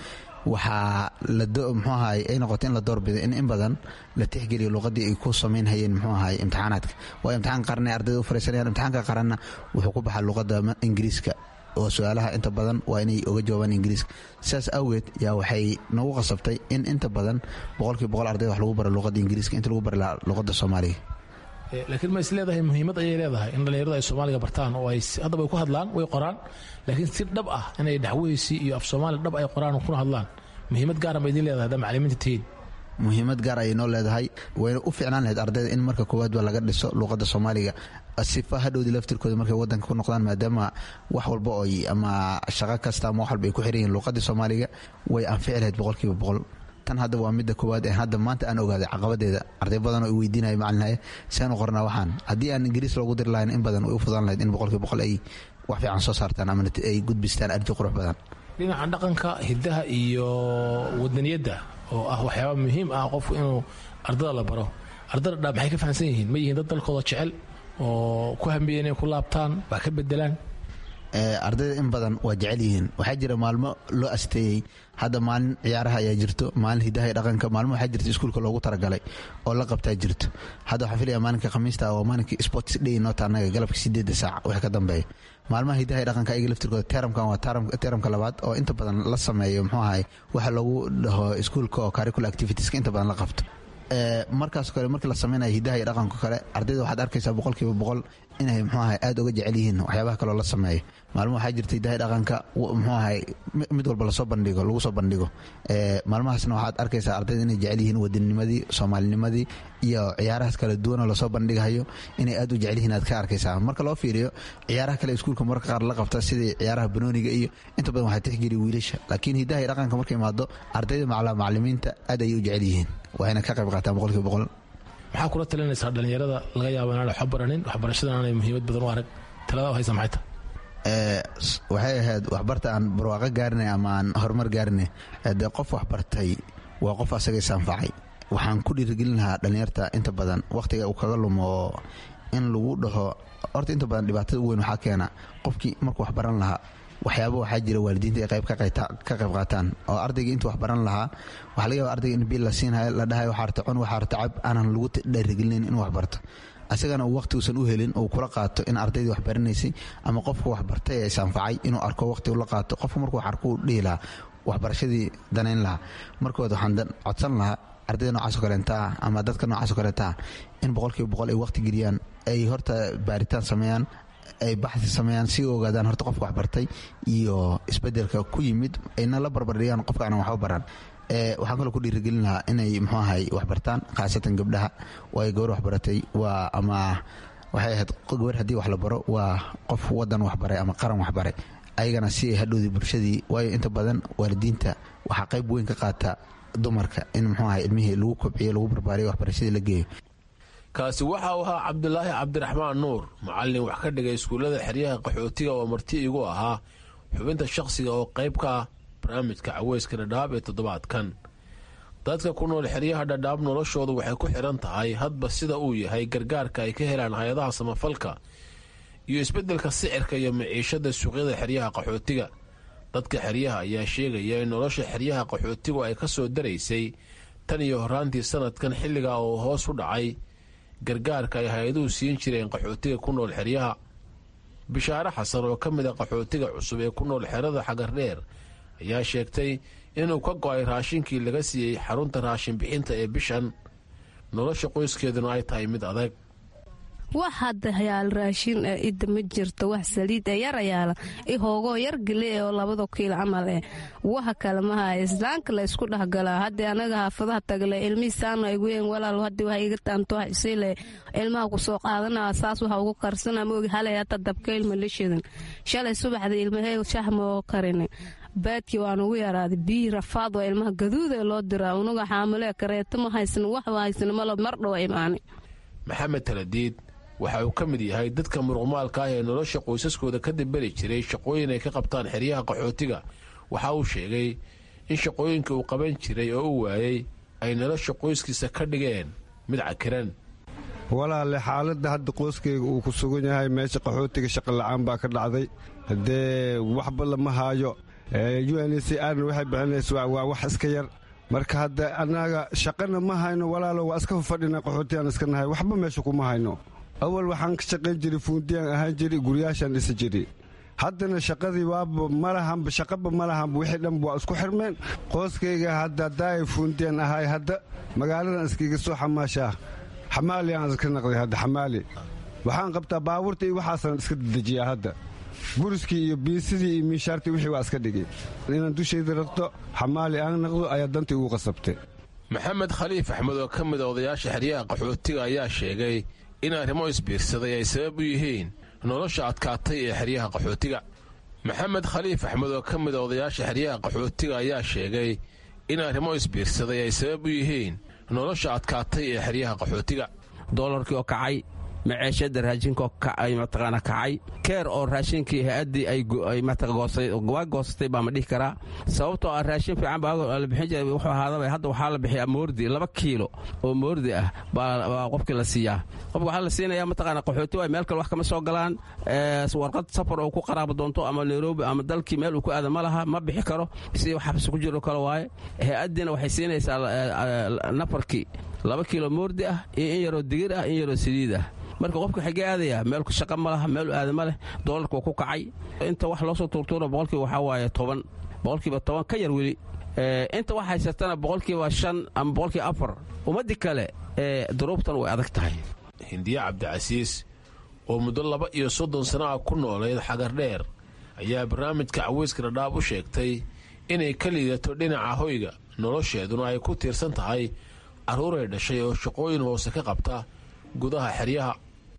waxaa muxuu ahaay ay noqotay in la doorbido in badan la tixgeliyo luqadii ay ku samaynhayeen muxuu ahaay imtixaanaadka. waa imtixaan qaran ay ardayda u fariisanayaan, imtixaanka qaranna wuxuu ku baxaa luqadda ingiriiska oo su-aalaha inta badan waa inay oga jawaabaan ingiriiska. sidaas awgeed yaa waxay nagu qasabtay in inta badan 100% ardayda wax lagu baro luqadda ingiriiska inta lagu bari luqadda Soomaaliga. laakiin ma is leedahay muhiimad ayay leedahay in dhalinyaradu ay Soomaaliga bartaan oo ay haddaba ku hadlaan way qoraan, laakiin si dhab ah inay dhaxweysi iyo af Soomaali dhab ay qoraan oo kuna hadlaan muhiimad gaar ah ma idin leedahay macallimiinta tihiin? muhiimad gaar ayay noo leedahay. wayna u fiicnaan lahayd ardayda in marka koowaad ba laga dhiso luqadda Soomaaliga sifa hadhowdii laftirkooda markay wadanka ku noqdaan, maadaama wax walba oo ama shaqo kasta ama wax walba ay ku xiran yihiin luqadda Soomaaliga way anfici lahayd 100%. tan hadda waa midda koowaad ee hadda maanta aan ogaaday caqabadeeda. arday badan oo i weydiinaya macalinaye saan u qornaa waxaan haddii aan ingiriis loogu diri lahayn in badan way u fudaan lahayd in 100% ay wax fiican soo saartaan ama ay gudbistaan arday qurux badan. dhinaca dhaqanka hidaha iyo wadaniyadda oo ah waxyaaba muhiim ah qofku inuu ardada la baro, ardada dhaa maxay ka fahamsan yihiin? ma yihiin dad dalkooda jecel oo ku hambiya inay ku laabtaan waa ka bedelaan? ardayda in badan waa jecel yihiin. waxaa jira maalmo loo asteeyey, hadda maalin ciyaaraha ayaa jirto, maalin hidaha iyo dhaqanka, maalmo waxaa jirta iskuulka loogu talagalay oo la qabtaa jirto. hadda waxaa filaya maalinka khamiista oo maalinka sports day noota annaga galabka 8 saac wixii ka dambeeya. maalmaha hidaha iyo dhaqanka ayaga laftirkooda teramkan waa teramka labaad oo inta badan la sameeyo muxuu ahay waxa loogu dhaho iskuulka oo curricular activitieska inta badan la qabto. markaas kale markii la samaynayo hidaha iyo dhaqanka kale ardayda waxaad arkaysaa 100% inay muxuu ahay aad uga jecel yihiin waxyaabaha kaloo la sameeyo. maalmo waxaa jirta hidaha iyo dhaqanka muxuu ahay mid walba lagu soo bandhigo. maalmahaasna waxaad arkaysaa ardayda inay jecel yihiin wadanimadii, soomaalinimadii iyo ciyaarahaas kala duwan oo lasoo bandhigayo inay aad u jecel yihiin aad ka arkaysaa. marka loo fiiriyo ciyaaraha kale iskuulka marka qaar la qabta sidii ciyaaraha banooniga iyo inta badan waxaa tixgeliya wiilasha, laakiin hidaha iyo dhaqanka markay imaado ardayda macallimiinta aad ayay u jecel yihiin waxayna ka qayb qaataan 100%. maxaa kula talinaysaa dhalinyarada laga yaabo inaan waxba baranin waxbarashadan aanay muhiimad badan u arag talada haysa maxay tahay? waxay ahayd waxbarta aan barwaaqo gaarinay ama aan horumar gaarinay dee qof waxbartay waa qof asaga isanfacay. waxaan ku dhiirigelin lahaa dhallinyarta inta badan wakhtiga uu kaga lumo in lagu dhaho horta inta badan dhibaatada u weyn waxaa keena qofkii markuu waxbaran lahaa waxyaaba waxaa jira waalidiinta ay ka qayb qaataan oo ardayga intuu waxbaran lahaa waxaa laga yaaba ardayga in bil la siinhayo la dhahayo waxaa rata cun waxaa rata cab aanan lagu dhiirigelinin inuu waxbarto asagana uu waqti uusan u helin uu kula qaato in ardaydii waxbaranaysay ama qofka waxbartay ee isanfacay inuu arko waqti ula qaato qofka markuu arko dhihi lahaa waxbarashadii danayn lahaa markooda waxaan codsan lahaa ardayda noocaasoo kaleenta ah ama dadka noocaasoo kaleenta ah in 100% ay waqti geliyaan ay horta baaritaan sameeyaan ay baxsi sameeyaan si ogaadaan horta qofka waxbartay iyo isbedelka ku yimid ayna la barbardhigaan qofka aan waxba baran. waxaan kaloo ku dhiirigelin lahaa inay muxuu ahay waxbartaan khaasatan gabdhaha way gabar waxbaratay waa ama waxay ahayd gabar haddii wax la baro waa qof wadan waxbaray ama qaran waxbaray ayagana si ay hadhowdii bulshadii waayo inta badan waalidiinta waxaa qayb weyn ka qaata dumarka in muxuu ahay ilmihii lagu kobciyo lagu barbaariyo waxbarashadii la geeyo. kaasi waxa uu ahaa cabdulaahi cabdiraxmaan nuur macallin wax ka dhigay iskuullada xeryaha qaxootiga oo marti igu ahaa xubinta shakhsiga oo qayb ka ah barnaamijka caweyska dhadhaab ee toddobaadkan. dadka ku nool xeryaha dhadhaab noloshoodu waxay ku xidhan tahay hadba sida uu yahay gargaarka ay ka helaan hay-adaha samafalka iyo isbeddelka sicirka iyo maciishada suuqyada xeryaha qaxootiga. dadka xeryaha ayaa sheegaya in nolosha xeryaha qaxootigu ay ka soo daraysay tan iyo horaantii sanadkan xilliga oo hoos u dhacay gargaarka ay hay-aduhu siin jireen qaxootiga ku nool xeryaha. bishaare xasan oo ka mid a qaxootiga cusub ee ku nool xerada xagardheer ayaa sheegtay inuu ka go'ay raashinkii laga siiyey xarunta raashin bixinta ee bishan nolosha qoyskeeduna ay tahay mid adag. wax hadda yaal raashin idda ma jirto wax saliid yar yaala hoogoo yar gale oo 2 kiilo camal waxa kale ma hayo islaanka la isku dhaxgalaa hadda anaga haafadaha tagle ilmihiisaan ay weyn walaal hadda wax iga taanto wax isile ilmaha ku soo qaadanaa saas waxa ugu qarsana ma ogi halay hata dabkayl ma lishidan shalay subaxda ilmahay shahmo karin baadki waan ugu yaraaday bii rafaad oo ilmaha gaduud ee loo diraa unuga xaamile kareeto ma haysan wax haysan ma mar dhow imaani. maxamed taladiid waxa uu ka mid yahay dadka muruqmaalka ah ee nolosha qoysaskooda ka dibari jiray shaqooyin ay ka qabtaan xeryaha qaxootiga. waxa uu sheegay in shaqooyinka uu qaban jiray oo uu waayey ay nolosha qoyskiisa ka dhigeen mid cakiran. walaale xaaladda hadda qoyskayga uu ku sugan yahay meesha qaxootiga shaqa la'aan baa ka dhacday haddee waxba lama haayo UNHCR waxay bixinaysa waa wax iska yar marka hadda annaga shaqana ma hayno walaalo waa iska fadhina qaxootigaan iska nahay waxba meesha kuma hayno. awal waxaan ka shaqayn jiray fuundiyaan ahaan jiray guryaashaan dhisi jiray haddana shaqadii waaba malahanba shaqaba malahanba wixii dhan waa isku xirmeen qoyskayga hadda daay fuundiyaan ahay hadda magaaladan iskiga soo xamaashaa xamaali aan iska naqday hadda xamaali waxaan qabtaa baabuurta iyo waxaasan iska dejiyaa hadda buriskii iyo biisidii iyo miishaartii wixii waa iska dhigay inaan dushayda rarto xamaali aan naqdo ayaa dantii ugu qasabtay. maxamed khaliif axmed oo ka mid a odayaasha xeryaha qaxootiga ayaa sheegay in arrimo isbiirsaday ay sabab u yihiin nolosha adkaatay ee xeryaha qaxootiga. maxamed khaliif axmed oo ka mid a odayaasha xeryaha qaxootiga ayaa sheegay in arrimo isbiirsaday ay sabab u yihiin nolosha adkaatay ee xeryaha qaxootiga. doolarkii oo kacay maciishada raashinkaoo mataqaana kacay keer oo raashinkii hay-addii ay goosatay baa ma dhihi karaa sababtoo ah raashin fiican baa la bixin jiray wuxuu ahaadaba hadda waxaa la bixiyaa moordi 2 kiilo oo moordi ah baa qofkii la siiyaa qofka waxaa la siinayaa mataqaana qaxooti waay meel kale wax kama soo galaan warqad safar oo ku qaraabo doonto ama Nairobi ama dalkii meel uu ku aada ma laha ma bixi karo si wax xabsi ku jiro kale waaye hay-addiina waxay siinaysaa nafarkii 2 kiilo moordi ah iyo in yaroo digir ah in yaroo saliid ah marka qofka xagee aadayaa meel shaqa ma laha meel aada ma leh doolarka waa ku kacay inta wax loo soo tuurtuura boqolkiiba waxaa waaye 10 boqolkiiba 10 ka yar weli inta wax haysatana boqolkiiba 5 ama boqolkiiba 4 ummadii kale duruubtan way adag tahay. hindiya cabdicasiis oo muddo 32 sano ah ku noolayd xagardheer ayaa barnaamijka caweyska dhadhaab u sheegtay inay ka liidato dhinaca hoyga nolosheeduna ay ku tiirsan tahay carruuray dhashay oo shaqooyin hoose ka qabta gudaha xeryaha.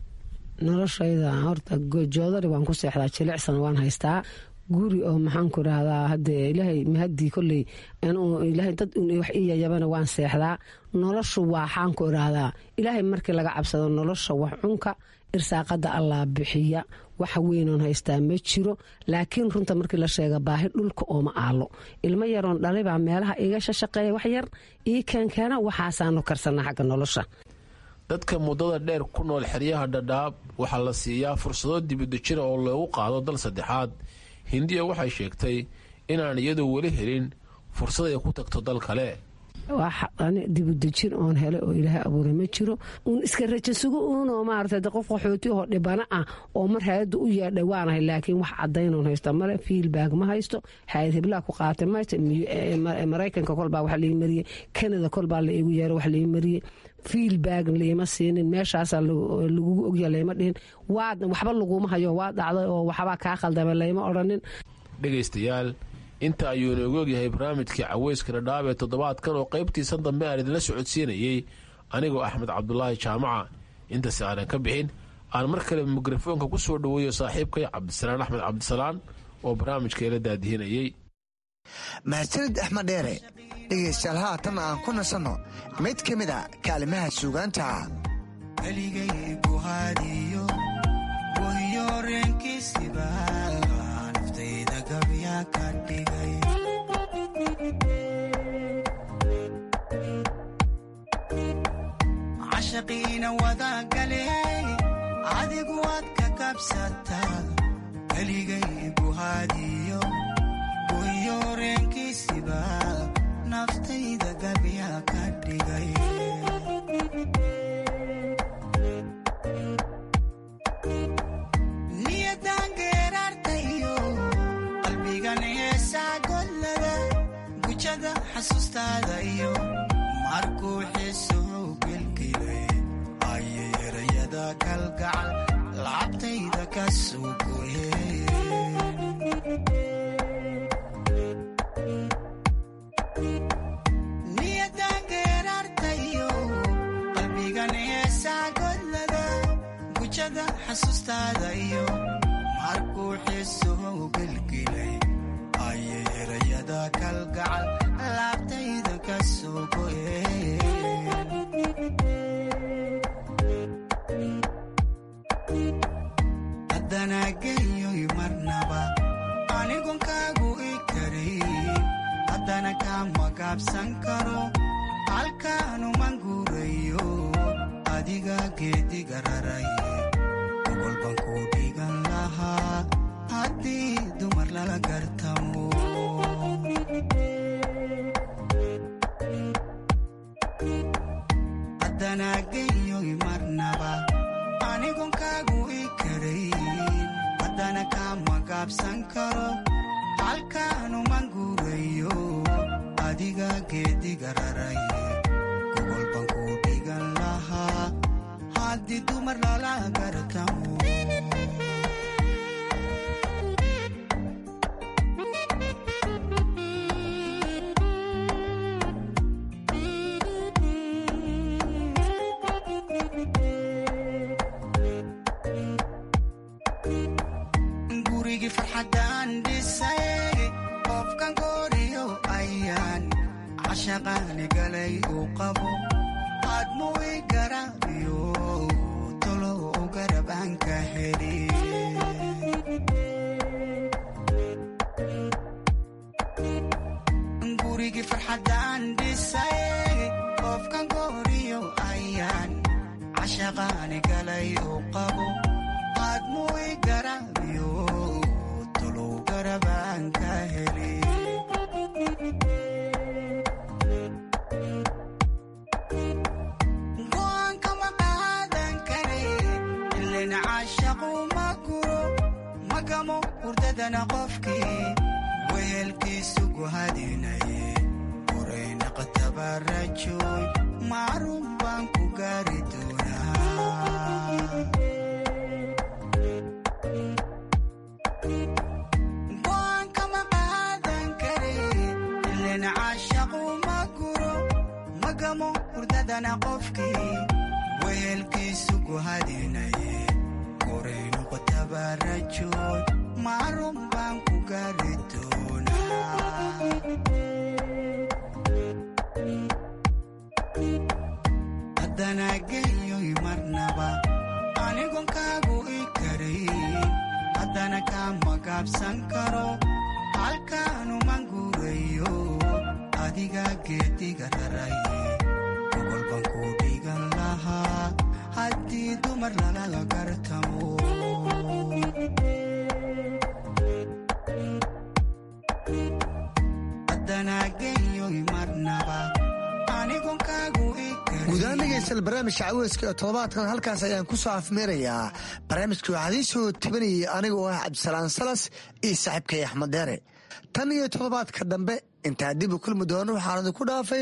noloshayda horta joodari waan ku seexdaa jilicsan waan haystaa guri oo maxaan ku rahdaa hadee ilaahay mahadii kolley inuu ilaahay dad wax iyayabana waan seexdaa noloshu waxaan ku rahdaa ilaahay markii laga cabsado nolosha wax cunka irsaaqada allaa bixiya waxa weynoon haystaa ma jiro laakiin runta markii la sheega baahi dhulka ooma aalo ilmo yaroon dhalibaa meelaha iga shashaqeeya wax yar ii keenkeena waxaasaanu karsana xagga nolosha. dadka muddada dheer ku nool xeryaha dhadhaab waxaa la siiyaa fursado dibudejina oo loogu qaado dal saddexaad. hindiya waxay sheegtay inaan iyadu weli helin fursad ay ku tagto dal kale. dibudejin oon hele oo ilaahay abuuray ma jiro uun iska rajasugo uunoo maarata qof qaxootiyahoo dhibana ah oo mar hay-adda u yeedhay waanahay laakiin wax cadaynoon haysta male fiilbaag ma haysto hay-ad hiblaa ku qaatay mayta maraykanka kolbaa wax lii mariyey kanada kolbaa la igu yeero wax lii mariyey fiilbaagn liima siinin meeshaasaa lagugu ogya layma dhihin waxba laguma hayo waa dhacday oo waxbaa kaa khaldama layma odhanin. dhegaystayaal inta ayuu inoogu ogyahay barnaamijkii caweyska dhadhaab ee toddobaadkan oo qaybtiisan dambe aan idinla socodsiinayey anigoo axmed cabdulaahi jaamaca. intasi aanan ka bixin aan mar kale mikrofoonka ku soo dhoweeyo saaxiibkay cabdisalaan axmed cabdisalaan oo barnaamijkeela daadihinayey. mahadsanid axmed dheere. dhegaystayaal haatan aan ku nasanno mid ka mid a kaalimaha suugaanta. cashaqiina wadagaley adigu waad ka kabsataa keligay buhaadiyo goyoreenkiisiba naftayda gabya ka dhigay. niyadan geeraartayo qalbigan heesaa gollada gujada xasuustaada iyo markuu xiisuhu gelgelay ayay erayada kalgacal lacabtayda ka soo goyeen. niyadan geeraartayo qalbigan heesaa gollada gujada xasuustaada iyo markuu xiisuhu gelgelay ayay erayada kalgacal laabtayda ka soo goyeen. haddana geyoy marnaba anigon kaagu i karin haddana kaa magaabsan karo halkaanuman guurayo adiga geediga raraye ogolban ku dhigan lahaa haddii dumar lala gartamo. haddana geyoy marnaba anigon kaagu i karayn haddana kaa magaabsan karo halkaanuman guurayo adiga geediga raraye ogolban ku dhigan lahaa haddii dumar lala gartamo. gurigii farxaddaan dhisay qofkan gooriyo ayaan cashaqaani galay uu qabo admuu i garaabiyo tolo u garabaan ka heli. gurigii farxaddaan dhisay qofkan gooriyo ayaan cashaqaani galay uu qabo admuu i garaabiyo tolow garabaan ka heli. go'aankama qaadan kare ilen caashaqu ma guro magamo hurdadana qofkii wehelkiisu guhadinaye horayna qatabarajoy macruuf baan ku gaari doonaa. go'aankama qaadan kare ilen caashaqu ma guro magamo hurdadana qofkii wehelkiisu guhadinaye horayna qatabarajoy macruuf baan ku gaari doonaa. haddana geyoy marnaba anigon ka ma gaabsan karo halkaanuman guurayo adiga geediga raraye ogolban ku dhigan lahaa haddii dumar lala gartamo guudaan dhegaystayaal barnaamijka caweyska ee toddobaadkan halkaas ayaan ku soo afmeerayaa barnaamijkii waxaa idiin soo tebinayay aniga oo ah cabdisalaan salas iyo saaxiibkay axmed deere tan iyo toddobaadka dambe intaa dib u kulmi doono waxaan idinku dhaafay